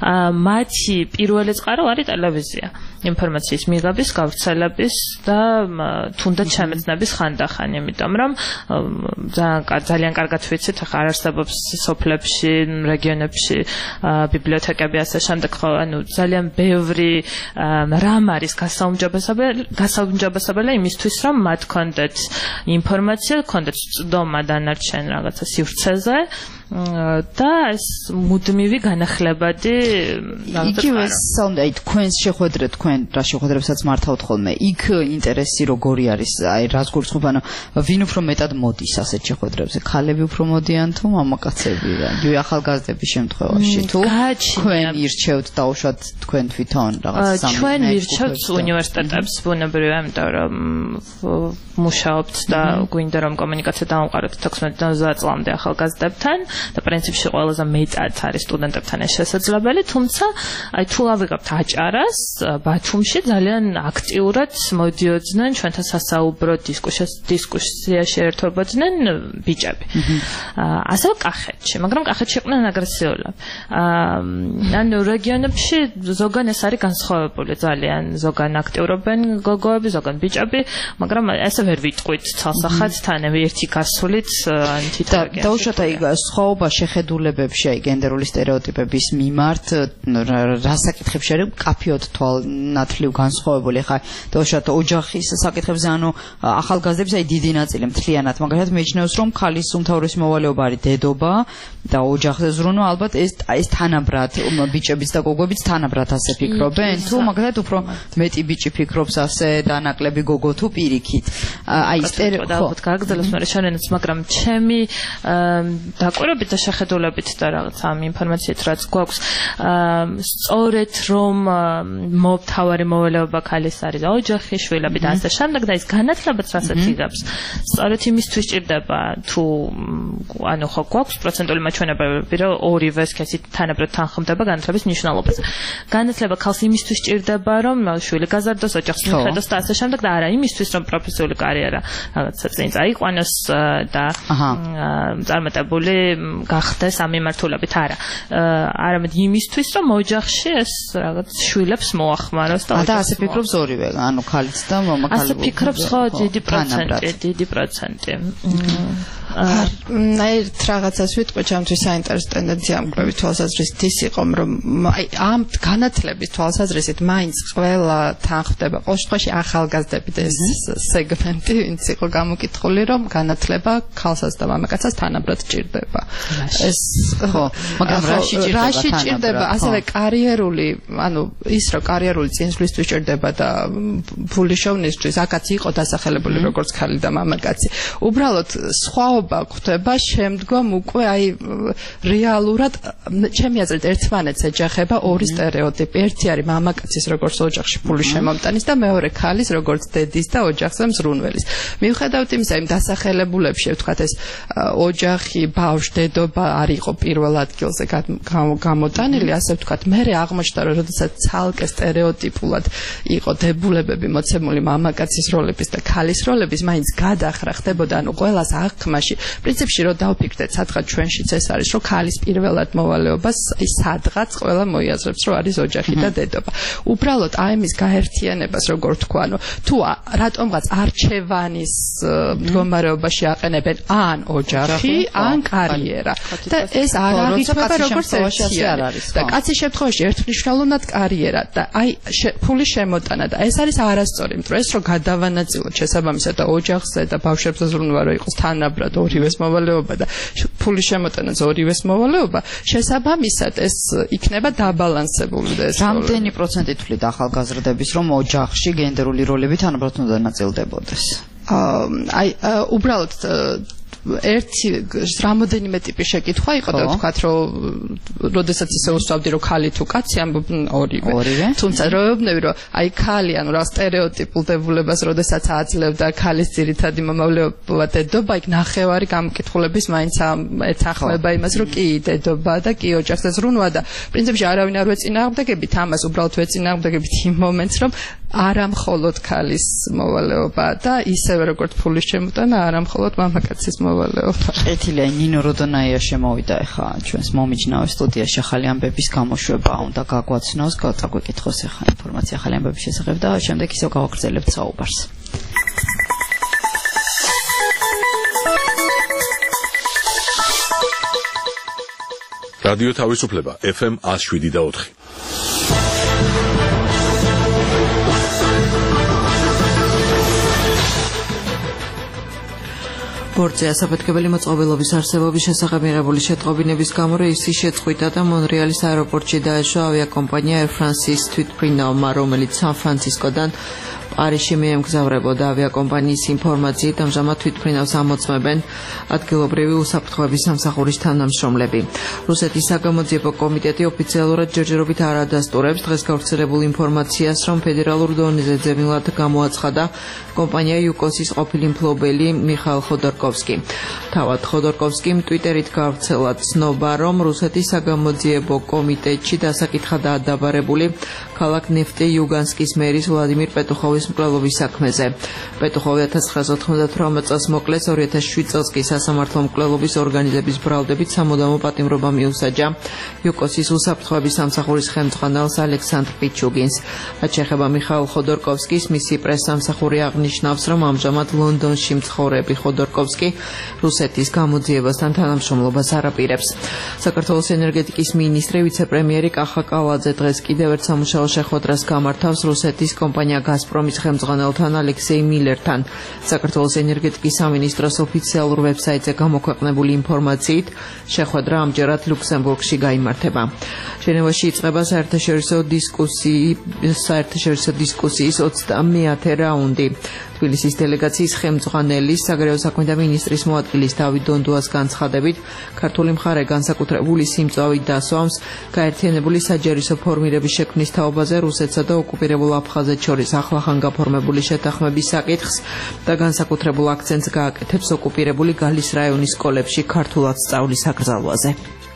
მათი პირველი წყარო არის ტელევიზია. ინფორმაციის მიღების, გავრცელების და თუნდაც შემეცნების ხანდახან, იმიტომ რომ ძალიან კარგად ვიცით, ახლა არ არსებობს სოფლებში, რეგიონებში ბიბლიოთეკები ასე შემდეგ, ხო, ანუ ძალიან ბევრი რამ არის გასაუმჯობესებელი, გასაუმჯობესებელი იმისთვის, რომ მათ კონდეთ ინფორმაცია, კონდეთ წვდომა დანარჩენ რაღაცა სივრცეზე და ეს მუდმივი განახლებადი იგივე სამდე თქვენს შეხვედრა თქვენ რა შეხვედრებსაც მართავთ ხოლმე იქ ინტერესი როგორი არის აი რას გურცხობ ანუ ვინ უფრო მეტად მოდის ასეთ შეხვედრებზე ქალები უფრო მოდიან თუ მამაკაცები იგივე ახალგაზრდების შემთხვევაში თუ თქვენ ირჩევთ დაუშვათ თქვენ თვითონ რაღაც სამი ჩვენ ვირჩევთ უნივერსიტეტებს ბუნებრივია იმიტომ რომ მუშაობთ და გვინდა რომ კომუნიკაცია დავამყაროთ თექვსმეტ წლამდე ახალგაზრდებთან და პრინციპში ყველაზე მეტად არის სტუდენტებთან ეს შესაძლებელი, თუმცა აი თუ ავიღებთ აჭარას, ბათუმში ძალიან აქტიურად მოდიოდნენ ჩვენთან სასაუბრო დისკუსიაში ერთობოდნენ ბიჭები. ასევე კახეთ. კახეთში, მაგრამ კახეთში იყვნენ აგრესიულები. ანუ რეგიონებში ზოგან ეს არის განსხვავებული ძალიან, ზოგან აქტიურობენ გოგოები, ზოგან ბიჭები, მაგრამ ესე ვერ ვიტყვით ცალსახად თან ერთი გასულით ან თითო და უშუალოდ აი სხვაობა შეხედულებებში აი გენდერული სტერეოტიპების მიმართ რა საკითხებში არის კაფეოდ თვალნათლივ განსხვავებული ხა და უშუალოდ ოჯახის საკითხებზე ანუ ახალგაზრდების აი დიდი ნაწილი მთლიანად მაგალითად მეჩნევს რომ ქალის უმთავრესი მოვალეობა არის დედობა და ოჯახზე ზრუნვა ალბათ ეს ეს თანაბრად ბიჭებიც და გოგოებიც თანაბრად ასე ფიქრობენ თუ მაგალითად უფრო მეტი ბიჭი ფიქრობს ასე და ნაკლები გოგო თუ პირიქით აი სტერეოტიპი ალბათ გაგრძელებს მე შანენაც მაგრამ ჩემი დაკვირვებით და შეხედულებით და რაღაც ამ ინფორმაციით რაც გვაქვს სწორედ რომ მთავარი მოვალეობა ქალის არის ოჯახი შვილები და ასე შემდეგ და ის განათლებაც რასაც იღებს სწორედ იმისთვის ჭირდება თუ ანუ ხო გვაქვს პროცენტული მაჩვენებები რომ ორივე სქესი თანაბრად თანხმდება განათლების მნიშვნელობაზე განათლება ქალს იმისთვის ჭირდება რომ შვილი გაზარდოს ოჯახს მიხედოს და ასე შემდეგ და არა იმისთვის რომ პროფესიული კარიერა რაღაცა წინ წაიყვანოს და წარმატებული გახდეს ამ მიმართულებით არა არამედ იმისთვის რომ ოჯახში ეს რაღაც შვილებს მოახმაროს და და ასე ფიქრობს ორივე ანუ ქალიც და მამაკაცი ასე ფიქრობს ხო დიდი პროცენტი დიდი პროცენტი აი რაღაცას ვიტყვი ჩემთვის საინტერესო ტენდენცია ამ კვლევის თვალსაზრისით ის იყო რომ აი ამ განათლების თვალსაზრისით მაინც ყველა თანხმდება ყოველ შემთხვევაში ახალგაზრდები და ეს სეგმენტი ვინც იყო გამოკითხული რომ განათლება ქალსაც და მამაკაცსაც თანაბრად ჭირდება ეს ხო მაგრამ რაში ჭირდება რაში ჭირდება ასევე კარიერული ანუ ის რომ კარიერული წინსვლისთვის ჭირდება და ფული შოვნისთვის აკაც იყო დასახელებული როგორც ქალი და მამაკაცი უბრალოდ სხვა ხდება შემდგომ უკვე აი რეალურად ჩემი აზრით ერთმანეთს ეჯახება ორი სტერეოტიპი ერთი არის მამაკაცის როგორც ოჯახში ფული შემომტანის და მეორე ქალის როგორც დედის და ოჯახზე მზრუნველის მიუხედავად იმისა იმ დასახელებულებში ვთქვათ ეს ოჯახი ბავშვ დედობა არ იყო პირველ ადგილზე გამოტანილი ასე ვთქვათ მერე აღმოჩნდა რომ როდესაც ცალკე სტერეოტიპულად იყო დებულებები მოცემული მამაკაცის როლების და ქალის როლების მაინც გადახრა ხდებოდა ანუ ყველას აღქმაში პრინციპში რომ დავფიქრდეთ სადღაც ჩვენშიც ეს არის რომ ქალის პირველად მოვალეობას აი სადღაც ყველა მოიაზრებს რომ არის ოჯახი და დედობა უბრალოდ აი ამის გაერთიანებას როგორ თქვა ანუ თუ რატომღაც არჩევანის მდგომარეობაში აყენებენ ან ოჯახი ან კარიერა და ეს არ აღიქმება როგორც ერთიანი და კაცის შემთხვევაში ერთმნიშვნელოვნად კარიერა და აი ფული შემოტანა და ეს არის არასწორი იმიტომ ეს რომ გადავანაწილოთ შესაბამისად და ოჯახზე და ბავშვებზე ზრუნვა რომ იყოს თანაბრად ორივეს მოვალეობა და ფული შემოტანაც ორივეს მოვალეობა შესაბამისად ეს იქნება დაბალანსებული და ეს რამდენი პროცენტი თვლით ახალგაზრდების რომ ოჯახში გენდერული როლები თანაბრად უნდა ნაწილდებოდეს აი უბრალოდ ერთი რამოდენიმე ტიპის შეკითხვა იყო და ვთქვათ რომ როდესაც ისე უსვამდი რომ ქალი თუ კაცი ამბობდნენ ორივე თუმცა როებნები რომ აი ქალი ანუ რა სტერეოტიპულ დებულებას როდესაც აძლევდა ქალის ძირითადი მომავლეობა დედობა იქ ნახევარი გამკითხულების მაინც ეთანხმება იმას რომ კი დედობა და კი ოჯახზე ზრუნვა და პრინციპში არავინ არ ვეწინააღმდეგებით ამას უბრალოდ ვეწინააღმდეგებით იმ მომენტს რომ არა მხოლოდ ქალის მოვალეობა და ისევე როგორც ფულის შემოტანა არა მხოლოდ მამაკაცის მოვალეობა. ეთილია ნინო როდონაია შემოვიდა ახლა ჩვენს მომიჯნავე სტუდიაში ახალი ამბების გამოშვება უნდა გაგვაცნოს, გაგვეკითხოს ახლა ინფორმაცია ახალი ამბების შესახებ და შემდეგ ისევ გავაგრძელებთ საუბარს. რადიო თავისუფლება ეფ ემ one oh seven point four ბორცე ასაფეთქებელი მოწყობილობის არსებობის შესახებ მიღებული შეტყობინების გამო რეისი შეწყვიტა და მონრეალის აეროპორტში დაეშვა ავიაკომპანია Air France-ის თვითმფრინავმა, რომელიც სან-ფრანცისკოდან პარიზში მიემგზავრებოდა. ავიაკომპანიის ინფორმაციით ამჟამად თვითმფრინავს ამოწმებენ ადგილობრივი უსაფრთხოების სამსახურის თანამშრომლები. რუსეთის საგამოძიებო კომიტეტი ოფიციალურად ჯერჯერობით არ ადასტურებს დღეს გავრცელებულ ინფორმაციას, რომ ფედერალურ დონეზე ძებნულად გამოაცხადა კომპანია იუკოსის ყოფილი მფლობელი მიხაილ ხოდორკოვსკი. თავად ხოდორკოვსკიმ ტვიტერით გავრცელა ცნობა, რომ რუსეთის საგამოძიებო კომიტეტში დასაკითხადაა დაბარებული ქალაქ ნეფტე-იუგანსკის მერის ვლადიმირ პეტუხოვის სამსახურის მკვლელობის საქმეზე. პეტუხოვი ათას ცხრაასა ოთხმოცდათვრამეტ წელს მოკლეს, ორი ათას შვიდ წელს კი სასამართლო მკვლელობის ორგანიზების ბრალდებით სამუდამო პატიმრობა მიუსაჯა იუკოსის უსაფრთხოების სამსახურის ხელმძღვანელს ალექსანდრ პიჩუგინს. რაც შეეხება მიხაილ ხოდორკოვსკის, მისი პრეს-სამსახური აღნიშნავს, რომ ამჟამად ლონდონში მცხოვრები ხოდორკოვსკი რუსეთის გამოძიებასთან თანამშრომლობას არ აპირებს. საქართველოს ენერგეტიკის მინისტრი ვიცე-პრემიერი კახა კალაძე დღეს კიდევ ერთ სამუშაო შეხვედრას გამართავს რუსეთის კომპანია გაზპრომის ხელმძღვანელთან ალექსეი მილერთან. საქართველოს ენერგეტიკის სამინისტროს ოფიციალურ ვებსაიტზე გამოქვეყნებული ინფორმაციით, შეხვედრა ამჯერად ლუქსემბურგში გაიმართება. ჟენევაში იწყება საერთაშორისო დისკუსიის საერთაშორისო დისკუსიის ოცდამეათე რაუნდი. თბილისის დელეგაციის ხელმძღვანელის საგარეო საქმეთა მინისტრის მოადგილის დავით დონდუას განცხადებით, ქართული მხარე განსაკუთრებული სიმწვავით დასვამს გაერთიანებული საჯარისო ფორმირების შექმნის თაობაზე რუსეთსა და ოკუპირებულ აფხაზეთს შორის ახლახან გაფორმებული შეთანხმების საკითხს და განსაკუთრებულ აქცენტს გააკეთებს ოკუპირებული გალის რაიონის სკოლებში ქართულად სწავლის აკრძალვაზე.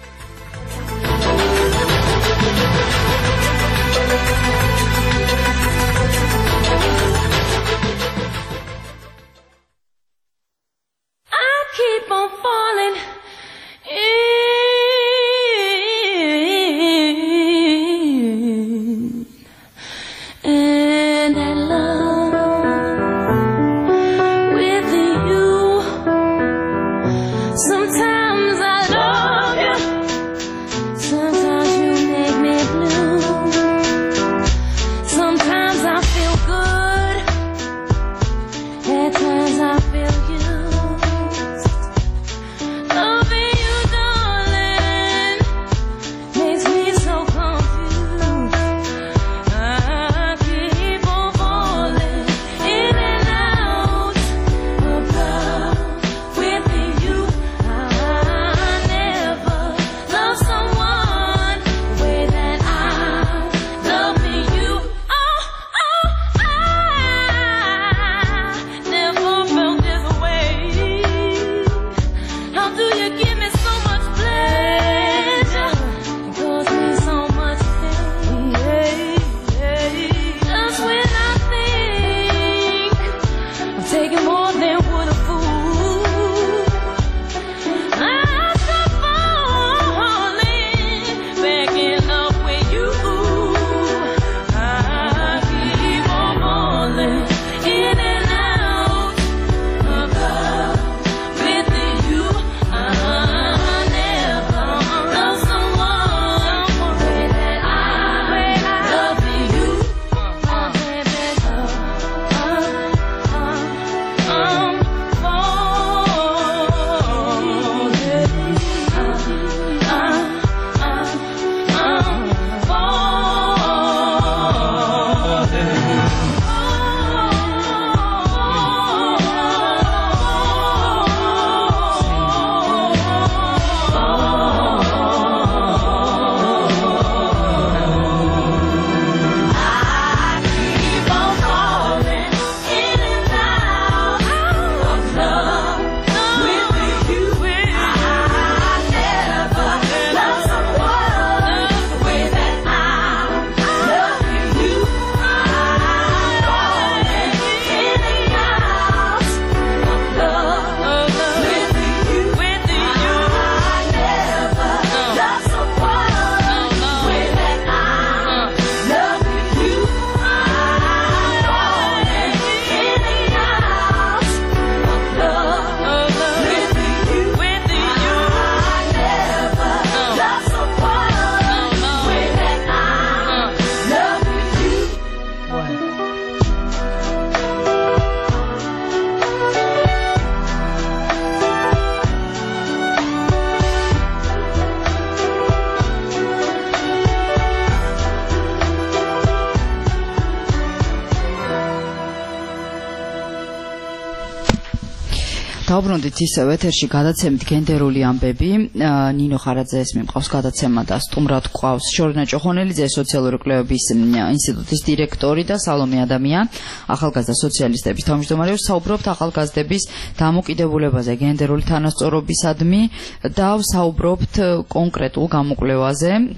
დავბრუნდით ისევ ეთერში გადაცემით გენდერული ამბები. ნინო ხარაძეს მიმყავს გადაცემა და სტუმრად გვყავს შორინა ჭოხონელიძე, სოციალური კვლევების ინსტიტუტის დირექტორი და სალომე ადამიან, ახალგაზრდა სოციალისტების თავმჯდომარე. საუბრობთ ახალგაზრდების დამოკიდებულებაზე გენდერული თანასწორობისადმი და საუბრობთ კონკრეტულ გამოკვლევაზე.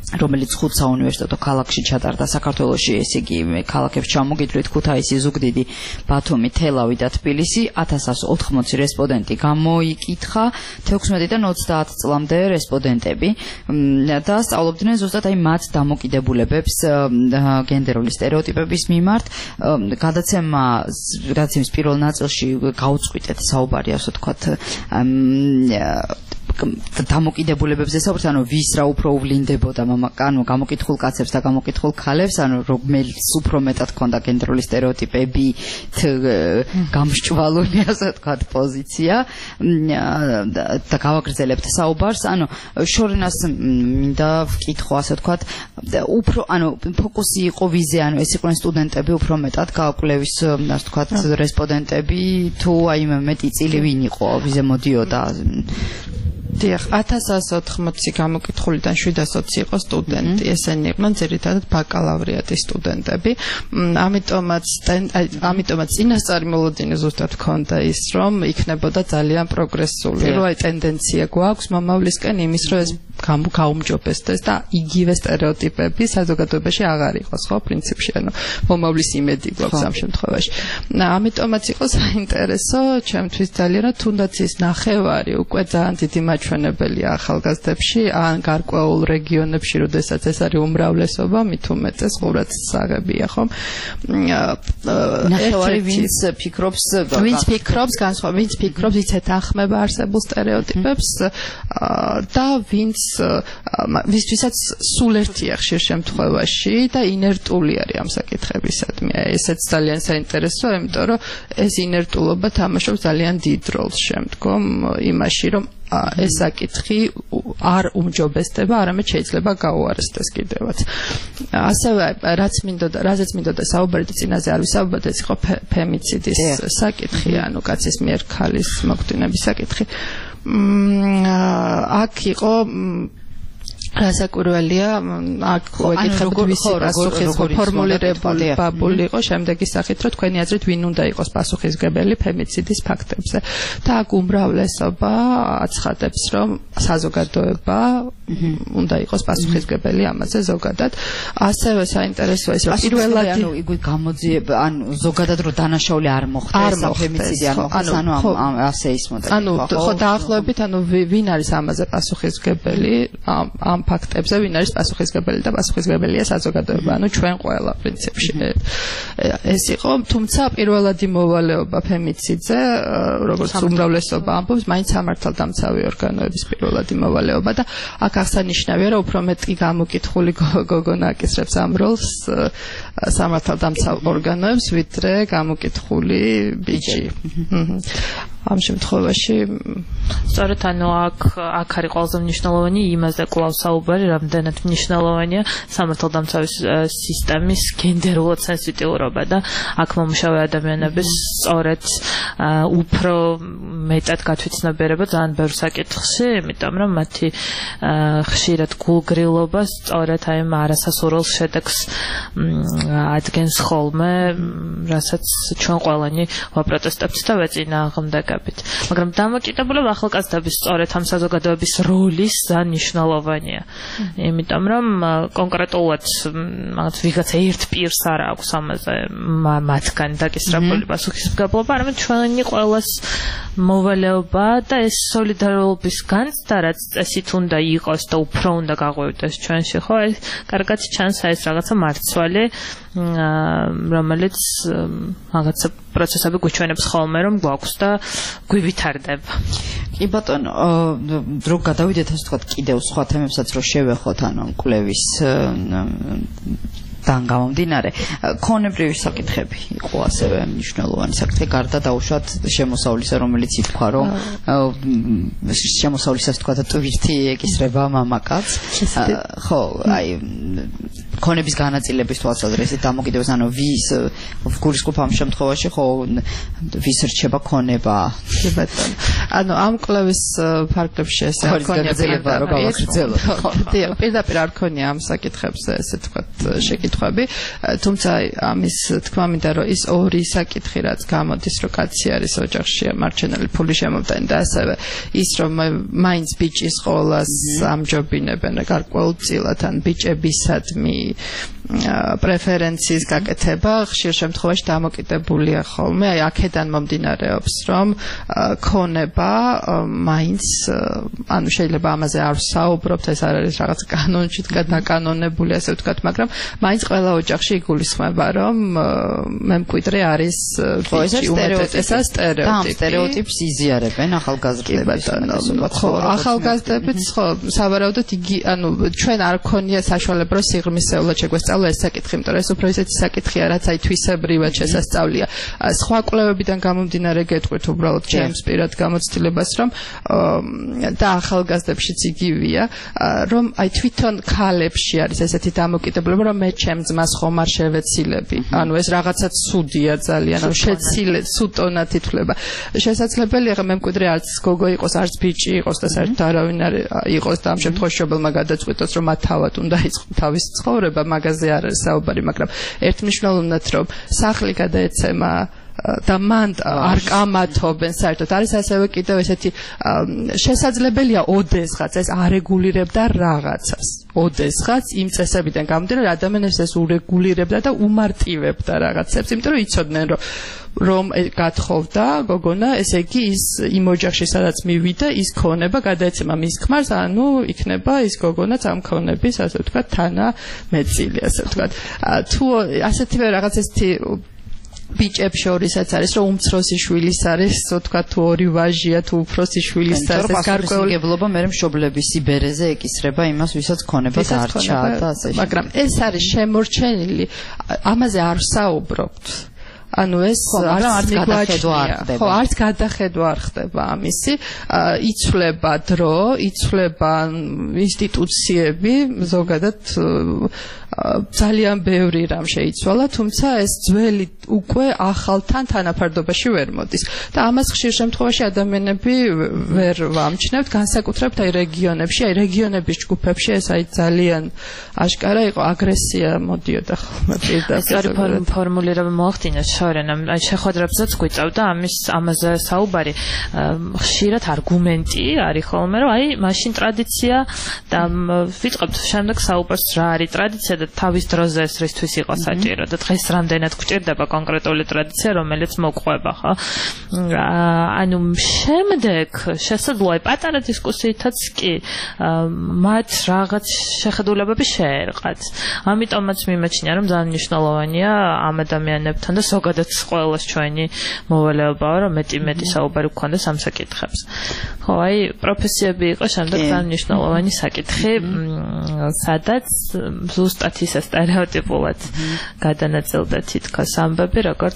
რომელიც ხუთ საუნივერსიტეტო ქალაქში ჩატარდა საქართველოში, ესე იგი ქალაქებს ჩამოგიდრით ქუთაისი, ზუგდიდი, ბათუმი, თელავი და თბილისი, ათას ათას ოთხმოცი რესპონდენტი გამოიკითხა, თექვსმეტიდან ოცდაათ წლამდე რესპონდენტები და სწავლობდნენ ზუსტად აი მათ დამოკიდებულებებს გენდერული სტერეოტიპების მიმართ. გადაცემა გადაცემის პირველ ნაწილში გაუწყვიტეთ საუბარი, ასე ვთქვათ, დამოკიდებულებებზე საუბრობთ, ანუ ვის რა უფრო უვლინდებოდა, ანუ გამოკითხულ კაცებს და გამოკითხულ ქალებს, ანუ რომელს უფრო მეტად ჰქონდა გენდერული სტერეოტიპებით გამსჭვალული, ასე ვთქვათ, პოზიცია და გავაგრძელებთ საუბარს, ანუ შორენას მინდა ვკითხო, ასე ვთქვათ, უფრო, ანუ ფოკუსი იყო ვიზე, ანუ ეს იყვნენ სტუდენტები უფრო მეტად გააკვლევის, ასე ვთქვათ, რესპონდენტები, თუ აი მეტი წილი ვინ იყო, ვიზე მოდიოდა. დიახ, ათას ათას ოთხმოცი გამოკითხულიდან შვიდას ოცი იყო სტუდენტი, ესენი იყვნენ ძირითადად ბაკალავრიატის სტუდენტები. ამიტომაც ამიტომაც წინასწარი მოლოდინი ზუსტად ჰქონდა ის, რომ იქნებოდა ძალიან პროგრესული, რომ აი ტენდენცია გვაქვს მომავლისკენ იმის, რომ ეს გაუმჯობესდეს და იგივე სტერეოტიპები საზოგადოებაში აღარ იყოს, ხო, პრინციპში, ანუ მომავლის იმედი გვაქვს ამ შემთხვევაში. ამიტომაც იყო საინტერესო ჩემთვის ძალიან, რომ თუნდაც ის ნახევარი უკვე ძალიან დიდი მაჩვენებელია ახალგაზრდებში, ან გარკვეულ რეგიონებში, როდესაც ეს არის უმრავლესობა, მით უმეტეს ყურადსაღებია, ხო? ნახევარი ვინც ფიქრობს, ვინც ფიქრობს, განსხვავებით, ვინც ფიქრობს იცეთ ახმება არსებულ სტერეოტიპებს და ვინც ვისთვისაც სულ ერთია ხშირ შემთხვევაში და ინერტული არის ამ საკითხებისადმი. ესეც ძალიან საინტერესოა, იმიტომ რომ ეს ინერტულობა თამაშობს ძალიან დიდ როლს შემდგომ იმაში, რომ ეს საკითხი არ უმჯობესდება, არამედ შეიძლება გაუარესდეს კიდევაც. ასევე რაც მინდოდა, რაზეც მინდოდა საუბარი და წინაზე არ ვისაუბრეთ, ეს იყო ფემიციდის საკითხი, ანუ კაცის მიერ ქალის მოგვდინების საკითხი. აქ იყო რასაკვირველია, აქ ვეკითხებით ვისი პასუხის ფორმულირებული ბაბული იყო შემდეგი სახით, რომ თქვენი აზრით ვინ უნდა იყოს პასუხისმგებელი ფემიციდის ფაქტებზე. და აქ უმრავლესობა აცხადებს, რომ საზოგადოება უნდა იყოს პასუხისმგებელი ამაზე ზოგადად. ასევე საინტერესოა ის, რომ პირველად ანუ იგი გამოძიება, ანუ ზოგადად რომ დანაშაული არ მოხდეს საფემიციდი არ მოხდეს, ანუ ასე ის მოდელი. ანუ ხო დაახლოებით, ანუ ვინ არის ამაზე პასუხისმგებელი ამ ფაქტებზე, ვინ არის პასუხისმგებელი და პასუხისმგებელია საზოგადოება, ანუ ჩვენ ყველა პრინციპში. ეს იყო, თუმცა პირველადი მოვალეობა ფემიციდზე, როგორც უმრავლესობა ამბობს, მაინც სამართალდამცავი ორგანოების პირველადი მოვალეობა და აქ აღსანიშნავია, რომ უფრო მეტი გამოკითხული გოგონა აკისრებს ამ როლს სამართალდამცავ ორგანოებს, ვიდრე გამოკითხული ბიჭი. ამ შემთხვევაში სწორედ ანუ აქ აქ არის ყველაზე მნიშვნელოვანი იმაზე კვლავ საუბარი, რამდენად მნიშვნელოვანია სამართალდამცავის სისტემის გენდერულად სენსიტიურობა და აქ მომუშავე ადამიანების სწორედ უფრო მეტად გათვითცნობიერება ძალიან ბევრ საკითხში, იმიტომ რომ მათი ხშირად გულგრილობა სწორედ აი ამ არასასურველ შედეგს ადგენს ხოლმე, რასაც ჩვენ ყველანი ვაპროტესტებთ და ვეწინააღმდეგებით. მაგრამ დამოკიდებულება ახალგაზრდების სწორედ ამ საზოგადოების როლის ძალიან მნიშვნელოვანია. იმიტომ რომ კონკრეტულად მაგათ ვიღაცა ერთ პირს არ აქვს ამაზე მათგან დაკისრებული პასუხისმგებლობა, არამედ ჩვენი ყველას მოვალეობა და ეს სოლიდარობის განცდა, რაც წესით უნდა იყოს და უფრო უნდა გაღვივდეს ჩვენში, ხო, ეს კარგად ჩანს აი ეს რაღაცა მარცვალი, რომელიც რაღაცა პროცესები გვიჩვენებს ხოლმე, რომ გვაქვს და გვივითარდება. კი ბატონო, რო გადავიდეთ ასე ვთქვათ კიდევ სხვა თემებსაც რო შევეხოთ, ანუ კვლევის თან გამომდინარე, ქონებრივი საკითხები იყო ასევე მნიშვნელოვანი საკითხი, გარდა დაუშვათ შემოსავლისა, რომელიც ითქვა, რომ შემოსავლისას თქვა და ტვირთი ეკისრება მამაკაც. ხო, აი ქონების განაწილების თვალსაზრისით დამოკიდებას ანუ ვის გულისხმობ ამ შემთხვევაში ხო ვის რჩება ქონება კი ბატონო ანუ ამ კვლევის ფარგლებში ეს არ გაგრძელება რო გავაგრძელოთ დიახ პირდაპირ არ ქონია ამ საკითხებზე ესე თქვა შეკითხვები თუმცა ამის თქმა მინდა რომ ის ორი საკითხი რაც გამოდის რომ კაცი არის ოჯახში მარჩენელი ფული შემოვდანი და ასევე ის რომ მაინც ბიჭის ყოლას ამჯობინებენ გარკვეულწილად ან ბიჭებისადმი პრეფერენციის გაკეთება ხშირ შემთხვევაში დამოკიდებულია ხოლმე აი აქედან მომდინარეობს რომ ქონება მაინც ანუ შეიძლება ამაზე არ ვსაუბრობთ ეს არ არის რაღაც კანონში დაკანონებული ასე ვთქვათ მაგრამ მაინც ყველა ოჯახში იგულისხმება რომ მემკვიდრე არის ბიჭი უმეტესად სტერეოტიპი სტერეოტიპს იზიარებენ ახალგაზრდებს ხო ახალგაზრდებიც ხო სავარაუდოდ იგი ანუ ჩვენ არ ქონია საშუალება რომ სიღრმისეულად შეგვესწავლოს ეს საკითხი, იმიტომ რომ ეს უფრო ისეთი საკითხია, რაც აი თვისებრივად შესასწავლია. სხვა კვლევებიდან გამომდინარე გეტყვით უბრალოდ ჩემს პირად გამოცდილებას, რომ და ახალგაზრდებშიც იგივეა, რომ აი თვითონ ქალებში არის ესეთი დამოკიდებულება, რომ მე ჩემს ძმას ხომ არ შევეცილები. ანუ ეს რაღაცა ცუდია ძალიან, ანუ შეცილე, ცუდონად ითვლება. შესაძლებელია რომ მემკვიდრე არც გოგო იყოს, არც ბიჭი იყოს და საერთოდ არავინ არ იყოს და ამ შემთხვევაში შობელმა გადაწყვიტოს, რომ მათ თავად უნდა იწყოს თავის ცხოვრება, მაგაზე არ არის საუბარი, მაგრამ ერთმნიშვნელოვნად რომ სახლი გადაეცემა და მან არ კამათობენ საერთოდ არის ასევე კიდევ ესეთი შესაძლებელია ოდესღაც ეს არეგულირებდა რაღაცას ოდესღაც იმ წესებიდან გამომდინარე ადამიანებს ეს ურეგულირებდა და უმარტივებდა რაღაცებს იმიტომ რომ იცოდნენ რომ რომ გათხოვდა გოგონა ესე იგი ის იმ ოჯახში სადაც მივიდა ის ქონება გადაეცემა მის ქმარს ანუ იქნება ის გოგონაც ამ ქონების ასე ვთქვათ თანა მეწილი ასე ვთქვათ თუ ასეთივე რაღაც ესეთი ბიჭებს შორისაც არის რომ უმცროსი შვილის არის ვთქვათ თუ ორი ვაჟია თუ უფროსი შვილის არის ეს გარკვეულება მე მშობლების იბერეზე ეკისრება იმას ვისაც ქონება დარჩა და ასე მაგრამ ეს არის შემორჩენილი ამაზე არ ვსაუბრობთ ანუ ეს არც გადახედვა არ ხდება. ხო, არც გადახედვა არ ხდება ამისი. იცვლება დრო, იცვლება ინსტიტუციები, ზოგადად ძალიან ბევრი რამ შეიცვალა, თუმცა ეს ძველი უკვე ახალთან თანაფარდობაში ვერ მოდის. და ამას ხშირ შემთხვევაში ადამიანები ვერ ვამჩნევთ, განსაკუთრებით აი რეგიონებში, აი რეგიონების ჯგუფებში ეს აი ძალიან აშკარა იყო აგრესია მოდიოდა ხოლმე პირდაპირ. ეს ფორმულირება მოახდინა შორენამ, აი შეხვედრებზეც გვიწევდა ამის ამაზე საუბარი. ხშირად არგუმენტი არის ხოლმე, რომ აი მაშინ ტრადიცია და ვიწყებთ შემდეგ საუბარს რა არის ტრადიცია და თავის დროზე ეს რისთვის იყო საჭირო და დღეს რამდენად გვჭირდება კონკრეტული ტრადიცია, რომელიც მოყვება, ხო? ანუ შემდეგ შესაძლოა პატარა დისკუსიითაც კი მათ რაღაც შეხედულებები შეერყათ. ამიტომაც მიმაჩნია, რომ ძალიან მნიშვნელოვანია ამ ადამიანებთან და ზოგადად ყველას ჩვენი მოვალეობაა, რომ მეტი-მეტი საუბარი გქონდეს ამ საკითხებს. ხო, აი პროფესიები იყო შემდეგ ძალიან მნიშვნელოვანი საკითხი, სადაც ზუსტად ისე სტერეოტიპულად გადანაწილდა თითქოს ამბები, როგორც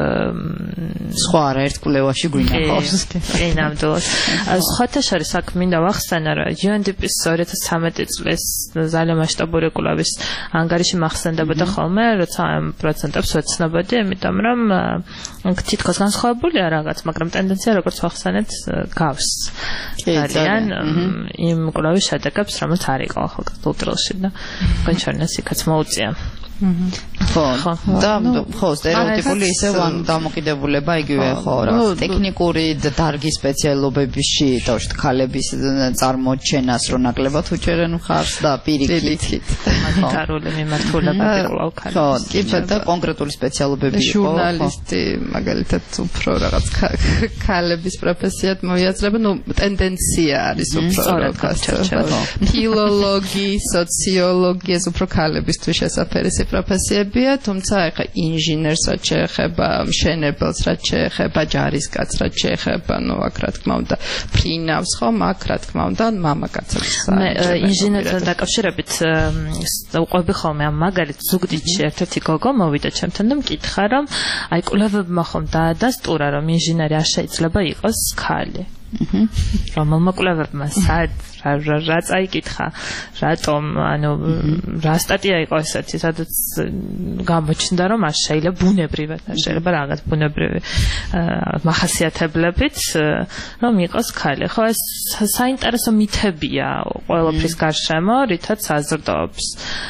სხვა არაერთ კვლევაში გვინდა ხავს. კი, ნამდვილად. სხვათა შორის აქ მინდა ვახსენო, რომ იუ ენ დი პი-ის ორი ათას ცხრამეტი წლის ძალიან მასშტაბური კვლევის ანგარიში მახსენდებოდა ხოლმე, როცა ამ პროცენტებს ვეცნობოდი, იმიტომ რომ თითქოს განსხვავებულია რაღაც, მაგრამ ტენდენცია როგორც ვახსენეთ, გავს. ძალიან იმ კვლევის შედეგებს, რომელიც არ იყო ახალგაზრდულ დროში და კონჩერნეს იქაც მოუწია. ხო, და ხო, სტერეოტიპული ისე ვან დამოკიდებულება იგივე ხო, რა, ტექნიკური დარგის სპეციალობებში, თავშეთ ქალების წარმოჩენას რო ნაკლებად უჭერენ მხარს და პირიქით. ჰუმანიტარული მიმართულება კვლავ ქალებს. ხო, კი, და კონკრეტული სპეციალობები იყო. ჟურნალისტი, მაგალითად, უფრო რაღაც ქალების პროფესიად მოიაზრება, ну, ტენდენცია არის უფრო რაღაც. ფილოლოგი, სოციოლოგი, ეს უფრო ქალებისთვის შესაძლებელია პროფესიებია, თუმცა ეხა ინჟინერსაც შეეხება, მშენებელს რაც შეეხება, ჯარისკაცს რაც შეეხება, ну, აქ რა თქმა უნდა, ფრინავს ხომ, აქ რა თქმა უნდა, მამაკაცებს. მე ინჟინერთან დაკავშირებით უყვები ხოლმე ამ მაგალითს ზუგდიდში ერთ-ერთი გოგო მოვიდა ჩემთან და მკითხა, რომ აი კვლევებმა ხომ დაადასტურა, რომ ინჟინერი არ შეიძლება იყოს ქალი. რომელმა კვლევებმა სად რა რა წაიკითხა რატომ ანუ რა სტატია იყო ესეთი სადაც გამოჩნდა რომ არ შეიძლება ბუნებრივად არ შეიძლება რაღაც ბუნებრივი მახასიათებლებით რომ იყოს ქალი ხო ეს საინტერესო მითებია ყველაფრის გარშემო რითაც საზრდოობს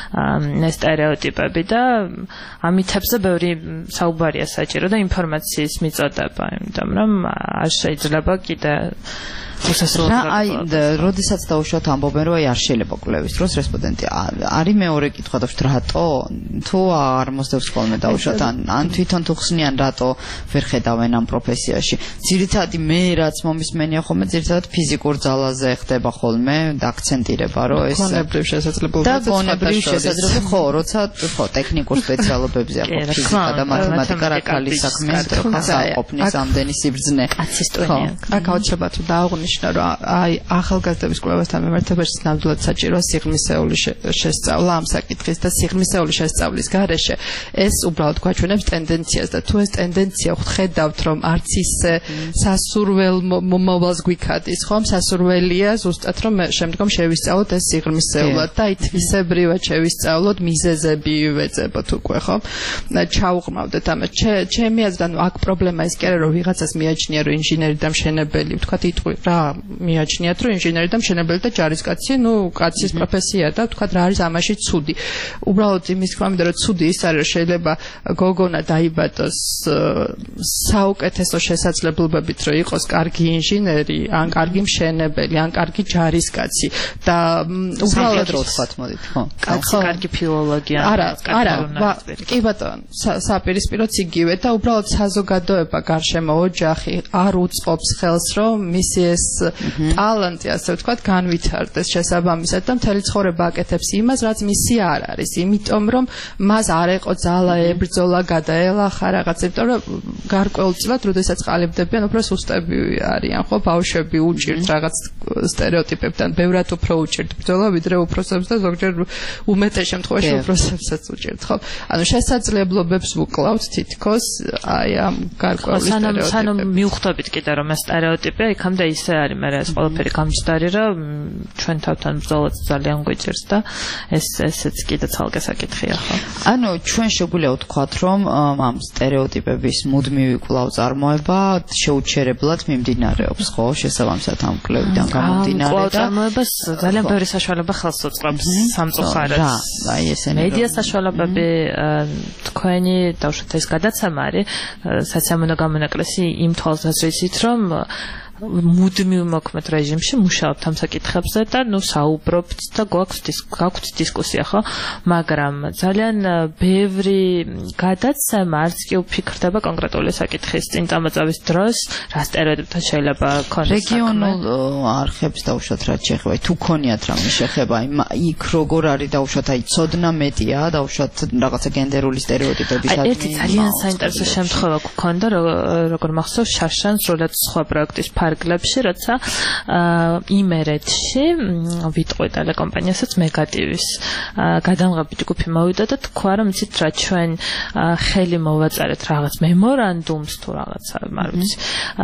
ეს სტერეოტიპები და ამ მითებზე ბევრი საუბარია საჭირო და ინფორმაციის მიწოდება იმიტომ რომ არ შეიძლება კიდე რა აი როდესაც დაუშვათ ამბობენ რომ აი არ შეიძლება კვლევის დროს რესპონდენტი არის მეორე კითხვა და რატო თუ არ მოსდევს ხოლმე დაუშვათ ან ან თვითონ თუ ხსნიან რატო ვერ ხედავენ ამ პროფესიაში ძირითადად მე რაც მომისმენია ხოლმე ძირითადად ფიზიკურ ძალაზე ხდება ხოლმე და აქცენტირება რომ ეს გონებრივ შესაძლებლობებზე და გონებრივ შესაძლებლობებზე ხო როცა ხო ტექნიკურ სპეციალობებზე ხო ფიზიკა და მათემატიკა რა ქალის საქმე ხა ყოფნის ამდენი სიბრძნე კაცის ტვინია აქ აუცილებლად თუ დააღნიშნო რომ აი ახალგაზრდების კვლევასთან მიმართებაში ნამდვილად საჭიროა სიღრმისეული შესწავლა ამ საკითხის და სიღრმისეული შესწავლის გარეშე ეს უბრალოდ გვაჩვენებს ტენდენციას და თუ ეს ტენდენცია ხედავთ რომ არც ისე სასურველ მომავალს გვიქადის ხომ სასურველია ზუსტად რომ შემდგომ შევისწავლოთ ეს სიღრმისეულად და აი თვისებრივად შევისწავლოთ მიზეზები ვეძებოთ უკვე ხომ ჩაუღმავდეთ ამას ჩემი აზრით ანუ აქ პრობლემა ის კი არა რომ ვიღაცას მიაჩნია რომ ინჟინერი და მშენებელი ვთქვათ იტყვი რა მიაჩნიათ რომ ინჟინერი და მშენებელი და ჯარისკაცი ნუ კაცის პროფესია და ვთქვათ რა არის ამაში ცუდი უბრალოდ იმის თქმა მინდა რომ ცუდი ის არის რომ შეიძლება გოგონა დაიბადოს საუკეთესო შესაძლებლობებით რომ იყოს კარგი ინჟინერი ან კარგი მშენებელი ან კარგი ჯარისკაცი და უბრალოდ რო ვთქვათ მოდით ხო კარგი ფილოლოგი არა არა კი ბატონო საპირისპიროც იგივე და უბრალოდ საზოგადოება გარშემო ოჯახი არ უწყობს ხელს რომ მისი ეს ტალანტი ასე ვთქვათ განვითარდეს შესაბამისად და მთელი ცხოვრება აკეთებს იმას რაც მისი არ არის იმიტომ რომ მას არ ეყო ძალა ებრძოლა გადაელახა რაღაც იმიტომ რომ გარკვეულწილად როდესაც ყალიბდებიან უფრო სუსტები არიან ხო ბავშვები უჭირთ რაღაც სტერეოტიპებთან ბევრად უფრო უჭირთ ბრძოლა ვიდრე უფროსებს და ზოგჯერ უმეტეს შემთხვევაში უფროსებსაც უჭირთ ხო ანუ შესაძლებლობებს ვუკლავთ თითქოს აი ამ გარკვეული სტერეოტიპები სანამ მივხვდებით კიდე რომ ეს სტერეოტიპია იქამდე ისე არის მე ეს ყველაფერი გამჯდარი რომ ჩვენ თავთან ბრძოლაც ძალიან გვიჭირს და ეს ესეც კიდე ცალკე საკითხია ხო ანუ ჩვენ შეგვიძლია ვთქვათ რომ ამ სტერეოტიპების მუდმივი კვლავ წარმოება შეუჩერებლად მიმდინარეობს ხო შესაბამისად ამ კვლევიდან გამომდინარე და წარმოებას ძალიან ბევრი საშუალება ხელს უწყობს სამწუხაროდ აი ესენი მედია საშუალებები თქვენი დავუშვათ ეს გადაცემა არის სასიამოვნო გამონაკლისი იმ თვალსაზრისით რომ მუდმივ მოქმედ რეჟიმში მუშაობთ ამ საკითხებზე და ნუ საუბრობთ და გვაქვს გაქვთ დისკუსია ხო მაგრამ ძალიან ბევრი გადაცემა არც კი უფიქრდება კონკრეტული საკითხის წინ წამოწევის დროს რა სტერეოტიპთან შეიძლება ქონდეს რეგიონულ არხებს დაუშვათ რა შეხება თუ ქონიათ რამე შეხება იქ როგორ არის დაუშვათ აი ცოდნა მეტია დაუშვათ რაღაცა გენდერული სტერეოტიპების აი ერთი ძალიან საინტერესო შემთხვევა გქონდა როგორ მახსოვს შაშან სრულად სხვა პროექტის ფარგლებში, როცა იმერეთში ვიტყვი ტელეკომპანიასაც მეგატივის გადამღები ჯგუფი მოვიდა და თქვა რომ იცით რა ჩვენ ხელი მოვაწარეთ რაღაც მემორანდუმს თუ რაღაცა არ ვიცი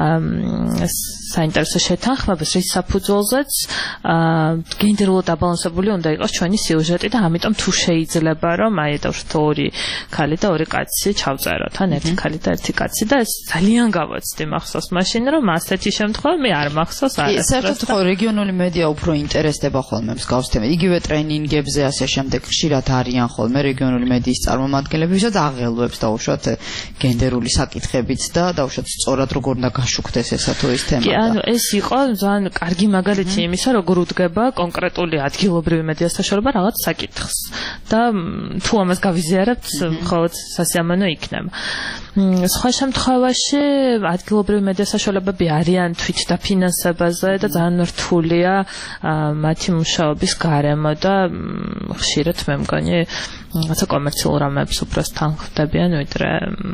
საინტერესო შეთანხმებას რის საფუძველზეც გენდერულად დაბალანსებული უნდა იყოს ჩვენი სიუჟეტი და ამიტომ თუ შეიძლება რომ აი დავშოთ ორი ქალი და ორი კაცი ჩავწეროთ ან ერთი ქალი და ერთი კაცი და ეს ძალიან გავაცდი მახსოვს მაშინ რომ ასეთი შემთხვევა მე არ მახსოვს არა საერთოდ ხო რეგიონული მედია უფრო ინტერესდება ხოლმე მსგავს თემებს იგივე ტრეინინგებზე ასე შემდეგ ხშირად არიან ხოლმე რეგიონული მედიის წარმომადგენლები ვისაც აღელვებს დაუშვათ გენდერული საკითხებით და დაუშვათ სწორად როგორ უნდა გაშუქდეს ესა თუ ის თემა ანუ ეს იყო ძალიან კარგი მაგალითი იმისა როგორ უდგება კონკრეტული ადგილობრივი მედიას საშუალება რაღაც საკითხს და თუ ამას გავიზიარებთ მხოლოდ სასიამოვნო იქნება სხვა შემთხვევაში ადგილობრივი მედიას საშუალებები არიან თვითდაფინანსებაზე და ძალიან რთულია მათი მუშაობის გარემო და ხშირად მე მგონი რაღაცა კომერციულ რამებს უფრო თანხმდებიან ვიდრე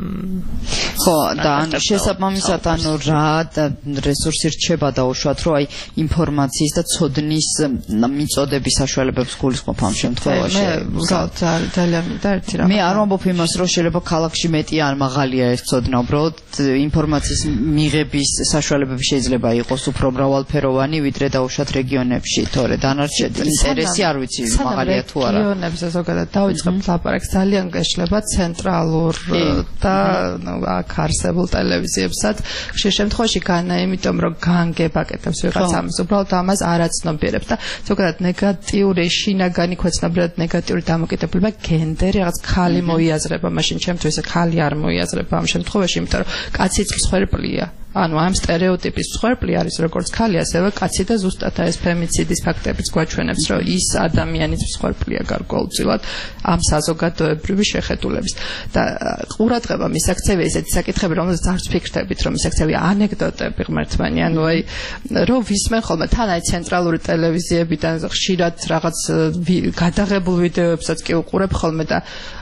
ხო და ანუ შესაბამისად ანუ რა რესურსი რჩება დაუშვათ რომ აი ინფორმაციის და ცოდნის მიწოდების საშუალებებს გულისხმობ ამ შემთხვევაში ძალიან და ერთი რამ მე არ ვამბობ იმას რომ შეიძლება ქალაქში მეტი ან მაღალია ეს ცოდნა უბრალოდ ინფორმაციის მიღების საშუალებები შეიძლება იყოს უფრო მრავალფეროვანი ვიდრე დაუშვათ რეგიონებში, თორე დანარჩენ ინტერესი არ ვიცი მაგალია თუ არა. რეგიონებზე ზოგადად დავიწყებთ ლაპარაკს ძალიან გეშლება ცენტრალურ და აქ არსებულ ტელევიზიებსაც. ხშირ შემთხვევაში განა, იმიტომ რომ განგებაკეთებს ვიღაც ამას, უბრალოდ ამას არ აცნობიერებს და ზოგადად ნეგატიური შინაგანი ქვეცნობრივად ნეგატიური დამოკიდებულება გენდერი რაღაც ქალი მოიაზრება, მაშინ ჩემთვის ქალი არ მოიაზრება ამ შემთხვევაში, იმიტომ რომ კაციც მსხვერპლია. ანუ ამ სტერეოტიპის მსხვერპლი არის როგორც ქალი, ასევე კაცი და ზუსტად ეს ფემიციდის ფაქტებიც გვაჩვენებს, რომ ის ადამიანიც მსხვერპლია გარკვეულწილად ამ საზოგადოებრივი შეხედულების. და ყურადღება მისაქცევია ისეთი საკითხები, რომელზეც არც ფიქრდებით, რომ მისაქცევია ანეკდოტები ღმერთმანი, ანუ აი რომ ვისმენ ხოლმე თან აი ცენტრალური ტელევიზიებიდან ხშირად რაღაც გადაღებულ ვიდეოებსაც კი უყურებ ხოლმე და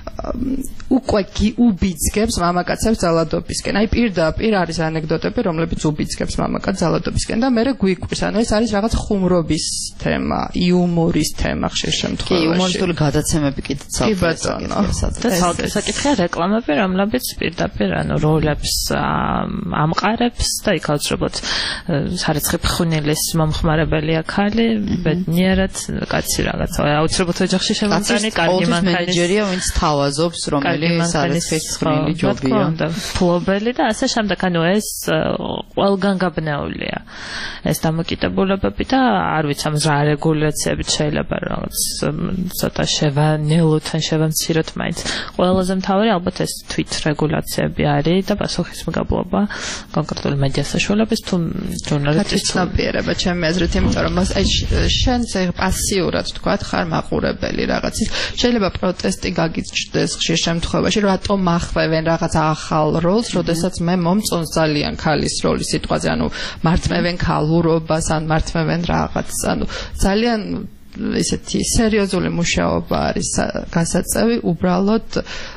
უკვე უბიძგებს მამაკაცებს ძალადობისკენ. აი პირდაპირ არის ანეკდოტები, რომლებიც უბიძგებს მამაკაც ძალადობისკენ და მე გვიკვირს, ანუ ეს არის რაღაც ხუმრობის თემა, იუმორის თემა ხშირ შემთხვევაში. კი, იუმორისტული გადაცემები კიდეც საკითხია. საკითხია რეკლამები, რომლებიც პირდაპირ ანუ როლებს ამყარებს და იქაუცრებლად სარიცხი ფხვნილის მომხმარებელია ქალი, ბედნიერად კაცი რაღაცა. აუცილებლად ოჯახში შემოწმენი კარგი მანქანის ვინც თავაზობს, რომელიც სარიცხის ფხვნილი ჯობია. ფლობელი და ასე შემდეგ, ანუ ეს ყველგან გაბნეულია ეს დამოკიდებულებები და არ ვიცი ამ რა რეგულაციებით შეიძლება რაღაც ცოტა შევანელოთ ან შევამციროთ მაინც. ყველაზე მთავარი ალბათ ეს თვით რეგულაციები არის და პასუხისმგებლობა კონკრეტული მედია საშუალების თუ ჟურნალისტის ცნობიერება ჩემი აზრით, იმიტომ რომ აი შენ პასიურად თქვა ხარ მაყურებელი რაღაცის, შეიძლება პროტესტი გაგიჩნდეს ხშირ შემთხვევაში, რატომ ახвевენ რაღაც ახალ როლს, როდესაც მე მომწონს ძალიან ქალის როლი სიტყვაზე, ანუ მართმევენ ქალურობას, ან მართმევენ რაღაც, ანუ ძალიან ესეთი სერიოზული მუშაობა არის გასაწევი, უბრალოდ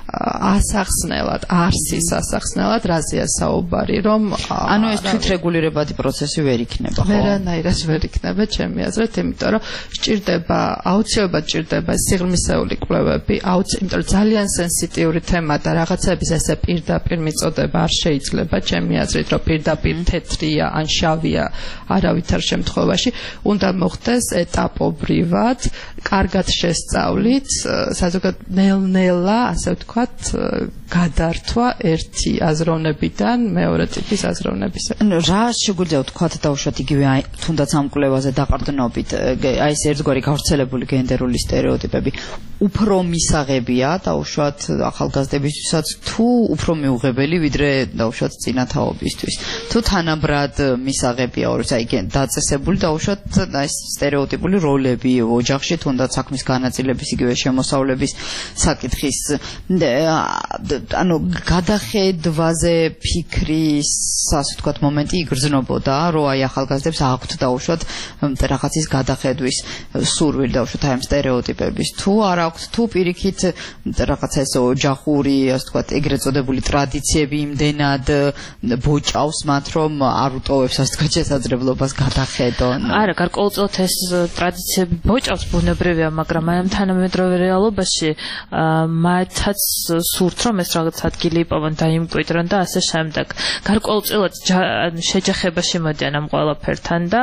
ასახსნელად, არსის ასახსნელად რაზეა საუბარი, რომ ანუ ეს თვითრეგულირებადი პროცესი ვერ იქნება, ხო? ვერანაირად ვერ იქნება, ჩემი აზრით, იმიტომ რომ სჭირდება, აუცილებლად სჭირდება სიღრმისეული კვლევები, აუცილებლად, იმიტომ რომ ძალიან სენსიტიური თემა და რაღაცების ესე პირდაპირ მიწოდება არ შეიძლება, ჩემი აზრით, რომ პირდაპირ თეთრია ან შავია არავითარ შემთხვევაში, უნდა მოხდეს ეტაპობრივად, კარგად შესწავლით, საზოგადო ნელ-ნელა, ასე ვთქვათ, გადართვა ერთი აზროვნებიდან მეორე ტიპის აზროვნებისა. ანუ რა შეგვიძლია ვთქვათ დაუშვათ იგივე თუნდაც ამ კვლევაზე დაყრდნობით, აი ეს ერთგვარი გავრცელებული გენდერული სტერეოტიპები უფრო მისაღებია დაუშვათ ახალგაზრდებისთვისაც თუ უფრო მიუღებელი ვიდრე დაუშვათ წინათაობისთვის. თუ თანაბრად მისაღებია ორს აი დაწესებული დაუშვათ ეს სტერეოტიპული როლები ოჯახში თუნდაც საქმის განაწილების იგივე შემოსავლების საკითხის ანუ გადახედვაზე ფიქრის ასე ვთქვათ მომენტი იგრძნობოდა, რომ აი ახალგაზრდებს აქვთ დაუშვათ რაღაცის გადახედვის სურვილი დაუშვათ აი ამ სტერეოტიპების, თუ არ აქვთ, თუ პირიქით რაღაცა ეს ოჯახური ასე ვთქვათ ეგრეთ წოდებული ტრადიციები იმდენად ბოჭავს მათ, რომ არ უტოვებს ასე ვთქვათ შესაძლებლობას გადახედონ. არა, გარკვეულწილად ეს ტრადიციები ბოჭავს, ბუნებრივია, მაგრამ აი ამ თანამედროვე რეალობაში მათაც სურთ რომ ეს რაღაც ადგილი იპოვონ, დაიმკვიდრონ და ასე შემდეგ. გარკვეულწილად შეჯახებაში მოდიან ამ ყველაფერთან და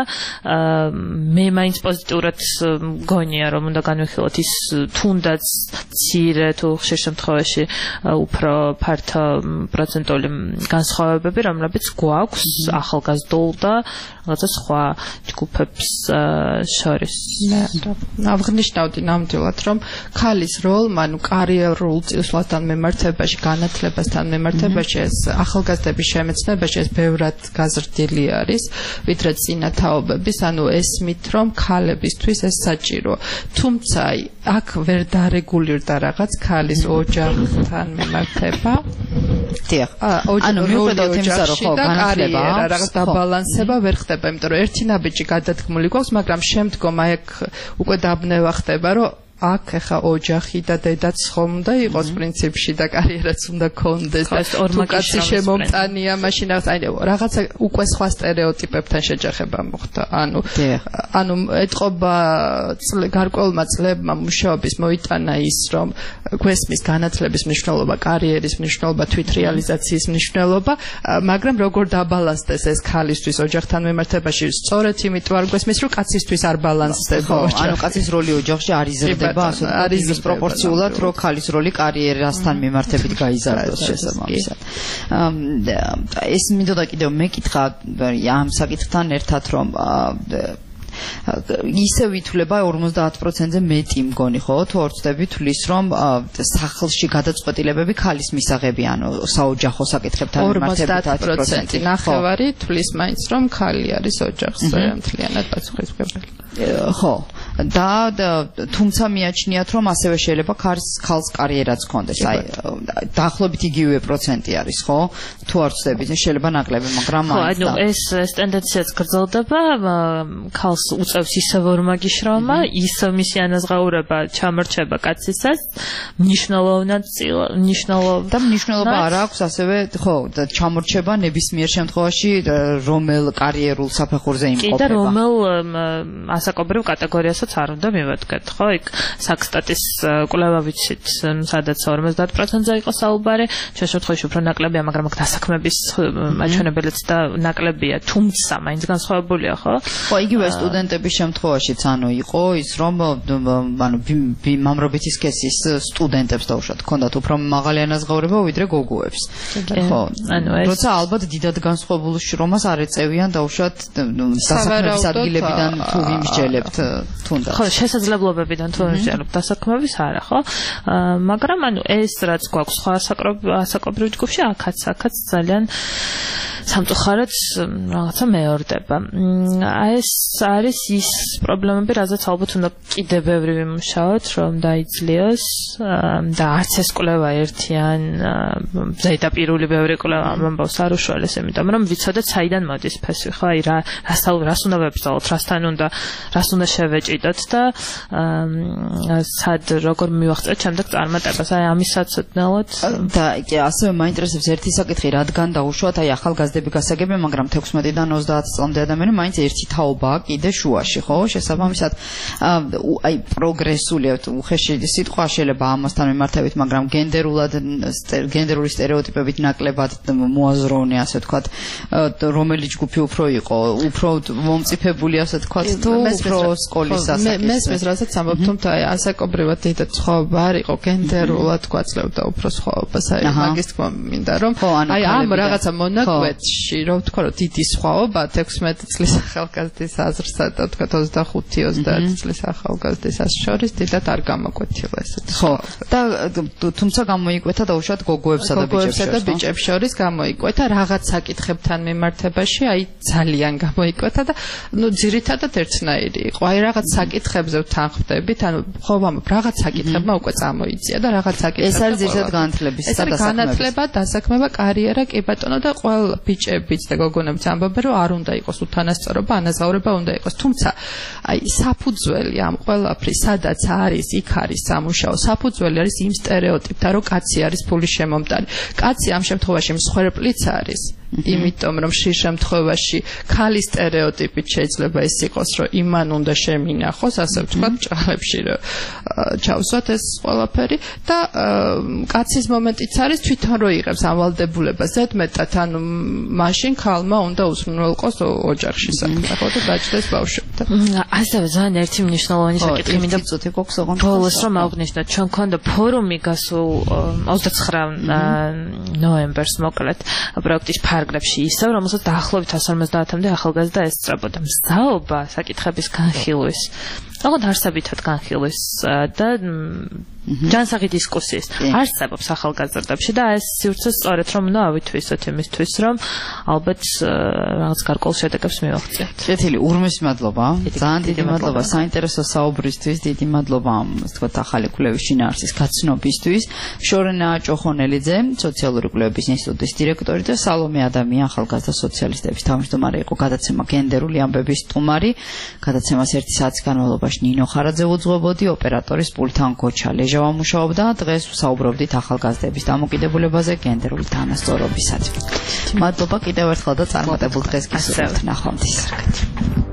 მე მაინც პოზიტიურად მგონია რომ უნდა განვიხილოთ ის თუნდაც მცირე თუ ხშირ შემთხვევაში უფრო ფართო პროცენტული განსხვავებები, რომლებიც გვაქვს ახალგაზრდულ და რაღაცა სხვა ჯგუფებს შორის. აღვნიშნავდი ნამდვილად რომ ქალის როლმა, ანუ კარიერულ წინსვლასთან მიმართებაში, განათლებასთან მიმართებაში, ეს ახალგაზრდების შემეცნებაში ეს ბევრად გაზრდილი არის, ვიდრე წინათაობების, ანუ ესმით რომ ქალებისთვის ეს საჭიროა. თუმცა აქ ვერ დარეგულირდა რაღაც ქალის ოჯახთან მიმართება. დიახ. ანუ მიუხედავად იმისა, რომ ხო განათლება რაღაც დაბალანსება ვერ ხდება, იმიტომ რომ ერთი ნაბიჯი გადადგმული გვაქვს, მაგრამ შემდგომ აი აქ უკვე დაბნევა ხდება, რომ აქ ახლა ოჯახი და დედაც ხომ უნდა იყოს პრინციპში და კარიერაც უნდა კონდეს და თუ კაცი შემომტანია მაშინ აი რაღაცა უკვე სხვა სტერეოტიპებთან შეჯახება მოხდა ანუ ანუ ეთყობა გარკვეულმა წლებმა მუშაობის მოიტანა ის რომ გვესმის განათლების მნიშვნელობა კარიერის მნიშვნელობა თვითრეალიზაციის მნიშვნელობა მაგრამ როგორ დაბალანსდეს ეს ქალისთვის ოჯახთან მიმართებაში სწორედ იმიტომ არ გვესმის რომ კაცისთვის არ ბალანსდება ანუ კაცის როლი ოჯახში არ იზრდება ასე არის პროპორციულად რომ ქალის როლი კარიერასთან მიმართებით გაიზარდოს შესაბამისად ეს მინდოდა კიდევ მეკითხა ამ საკითხთან ერთად რომ ისე ვითვლება ორმოცდაათ პროცენტზე მეტი მგონი ხო თუ არ ვწდები თulis რომ სახლში გადაწყვეტილებები ქალის მისაღები ანუ საოჯახო საკითხებთან მიმართებით ათი პროცენტი ნახევარი თulis მაინც რომ ქალი არის ოჯახზე მთლიანად პასუხისმგებელი ხო და თუმცა მიაჩნიათ რომ ასევე შეიძლება ქალს ქალს კარიერაც ჰქონდეს აი დაახლოებით იგივე პროცენტი არის ხო თუ არ ვწდები შეიძლება ნაკლები მაგრამ ხო ანუ ეს ეს ტენდენციაც გრძელდება ქალს უწევს ისევ ორმაგი შრომა ისევ მისი ანაზღაურება ჩამორჩება კაცისას მნიშვნელოვნად მნიშვნელობა და მნიშვნელობა არ აქვს ასევე ხო ჩამორჩება ნებისმიერ შემთხვევაში რომელ კარიერულ საფეხურზე იმყოფება კი და რომელ ასაკობრივ კატეგორიასაც არ უნდა მივადგეთ ხო იქ საქსტატის კვლევა ვიცით სადაც ორმოცდაათ პროცენტზე იყო საუბარი ჩვენ შემთხვევაში უფრო ნაკლებია მაგრამ აქ დასაქმების მაჩვენებელიც და ნაკლებია თუმცა მაინც განსხვავებულია ხო ხო იგივე სტუდენტების შემთხვევაშიც ანუ იყო ის რომ ანუ მამრობითი სქესის სტუდენტებს დაუშვათ ჰქონდათ უფრო მაღალი ანაზღაურება ვიდრე გოგოებს ხო ანუ ეს როცა ალბათ დიდად განსხვავებულ შრომას არ ეწევიან დაუშვათ დასაქმების ადგილებიდან თუ ვიმსჯელებთ თუნდაც ხო შესაძლებლობებიდან თუ ვიმსჯელებთ დასაქმების არა ხო მაგრამ ანუ ეს რაც გვაქვს სხვა ასაკობრივ ჯგუფში აქაც აქაც ძალიან სამწუხაროდ რაღაცა მეორდება აი ეს არის ის პრობლემები რაზეც ალბათ უნდა კიდევ ბევრი ვიმუშაოთ რომ დაიძლიოს და არც ეს კვლევა ერთიან ზედაპირული ბევრი კვლევა ამ ამბავს არ უშუალეს იმიტომ რომ ვიცოდეთ საიდან მოდის ფესვი ხო აი რა რას უნდა ვებრძოლოთ რასთან უნდა რას უნდა შევეჭიდოთ და სად როგორ მივახცეთ შემდეგ წარმატებას აი ამისაცოდნელად და ასევე მაინტერესებს ერთი საკითხი რადგან დაუშვათ აი ახალგაზრდები გასაგებია მაგრამ თექვსმეტიდან ოცდაათ წლამდე ადამიანი მაინც ერთი თაობაა კიდე შუაში ხო შესაბამისად აი პროგრესულია უხეში სიტყვა შეიძლება ამასთან მიმართებით მაგრამ გენდერულად გენდერული სტერეოტიპებით ნაკლებად მოაზროვნე ასე ვთქვათ რომელი ჯგუფი უფრო იყო უფრო მომწიფებული ასე ვთქვათ თუ უფრო სკოლის ასაკის მესმის რასაც ამბობ თუმცა აი ასაკობრივად დიდად სხვაობა არ იყო გენდერულად გვაძლევდა უფრო სხვაობას აი მაგის თქმა მინდა რომ აი ამ რაღაცა მონაკვეთში რომ ვთქვა რომ დიდი სხვაობა თექვსმეტი წლის ახალგაზრდის აზრსა და ვთქვა ოცდახუთი ოცდაათი წლის ახალგაზრდის აზრს შორის დიდად არ გამოკვეთილა ესეც ხო და თუმცა გამოიკვეთა დაუშვათ გოგოებსა და ბიჭებს შორის გამოიკვეთა რაღაც საკითხებთან მიმართებაში აი ძალიან გამოიკვეთა და ნუ ძირითადად ერთნაირი იყო აი რაღაც საკითხებზე ვთანხმდებით ანუ ხო ამ რაღაც საკითხებმა უკვე წამოიწია და რაღაც საკითხები ეს არის ძირითადად განათლების და დასაქმების განათლება დასაქმება კარიერა კი ბატონო და ყველა ბიჭებიც და გოგონებიც ამბობენ რომ არ უნდა იყოს უთანასწორობა ანაზღაურება უნდა იყოს თუმცა აი საფუძველი ამ ყველაფრის სადაც არის იქ არის სამუშაო საფუძველი არის იმ სტერეოტიპთან რომ კაცი არის ფულის შემომტანი კაცი ამ შემთხვევაში მსხვერპლიც არის იმიტომ რომ შე შემთხვევაში ქალის სტერეოტიპით შეიძლება ეს იყოს რომ იმან უნდა შემინახოს ასე ვთქვათ ჭალებში რომ ჩავსვათ ეს ყველაფერი და კაცის მომენტიც არის თვითონ რო იღებს ამ ვალდებულებას ზედმეტად ანუ მაშინ ქალმა უნდა უზრუნველყოს ოჯახში საქმე ხო და დაჭდეს ბავშვებთან ასევე ძალიან ერთი მნიშვნელოვანი საკითხი მინდა წუთი გვაქვს ოღონდ ბოლოს რომ აღვნიშნოთ ჩვენ გქონდა ფორუმი გასულ ოცდაცხრა ნოემბერს მოკლედ პროექტის ფარგლებში ისევ რომელსაც დაახლოებით εκατს ორმოცდაათამდე ახალგაზრდა ესწრებოდა მსაობა საკითხების განხილვის ოღონდ არსებითად განხილვის და ჯანსაღი დისკუსიის არსებობს ახალგაზრდებში და ეს სივრცე სწორედ რომ უნდა ავითვისოთ იმისთვის რომ ალბათ რაღაც გარკვეულ შედეგებს მივაღწიოთ. კეთილი, ურმის მადლობა. ძალიან დიდი მადლობა საინტერესო საუბრისთვის, დიდი მადლობა ამ ვთქვათ ახალი კვლევის შინაარსის გაცნობისთვის. შორენა ჭოხონელიძე, სოციალური კვლევების ინსტიტუტის დირექტორი და სალომე ადამია ახალგაზრდა სოციალისტების თავმჯდომარე იყო გადაცემა გენდერული ამბების სტუმარი. გადაცემას ერთი საათის განმავლობაში მონტაჟ ნინო ხარაძე უძღვებოდი, ოპერატორის პულტთან გოჩა ლეჟავა მუშაობდა. დღეს ვსაუბრობდით ახალგაზრდების დამოკიდებულებაზე გენდერული თანასწორობისად. მადლობა კიდევ ერთხელ და წარმატებულ დღეს გისურვებთ. ნახვამდის.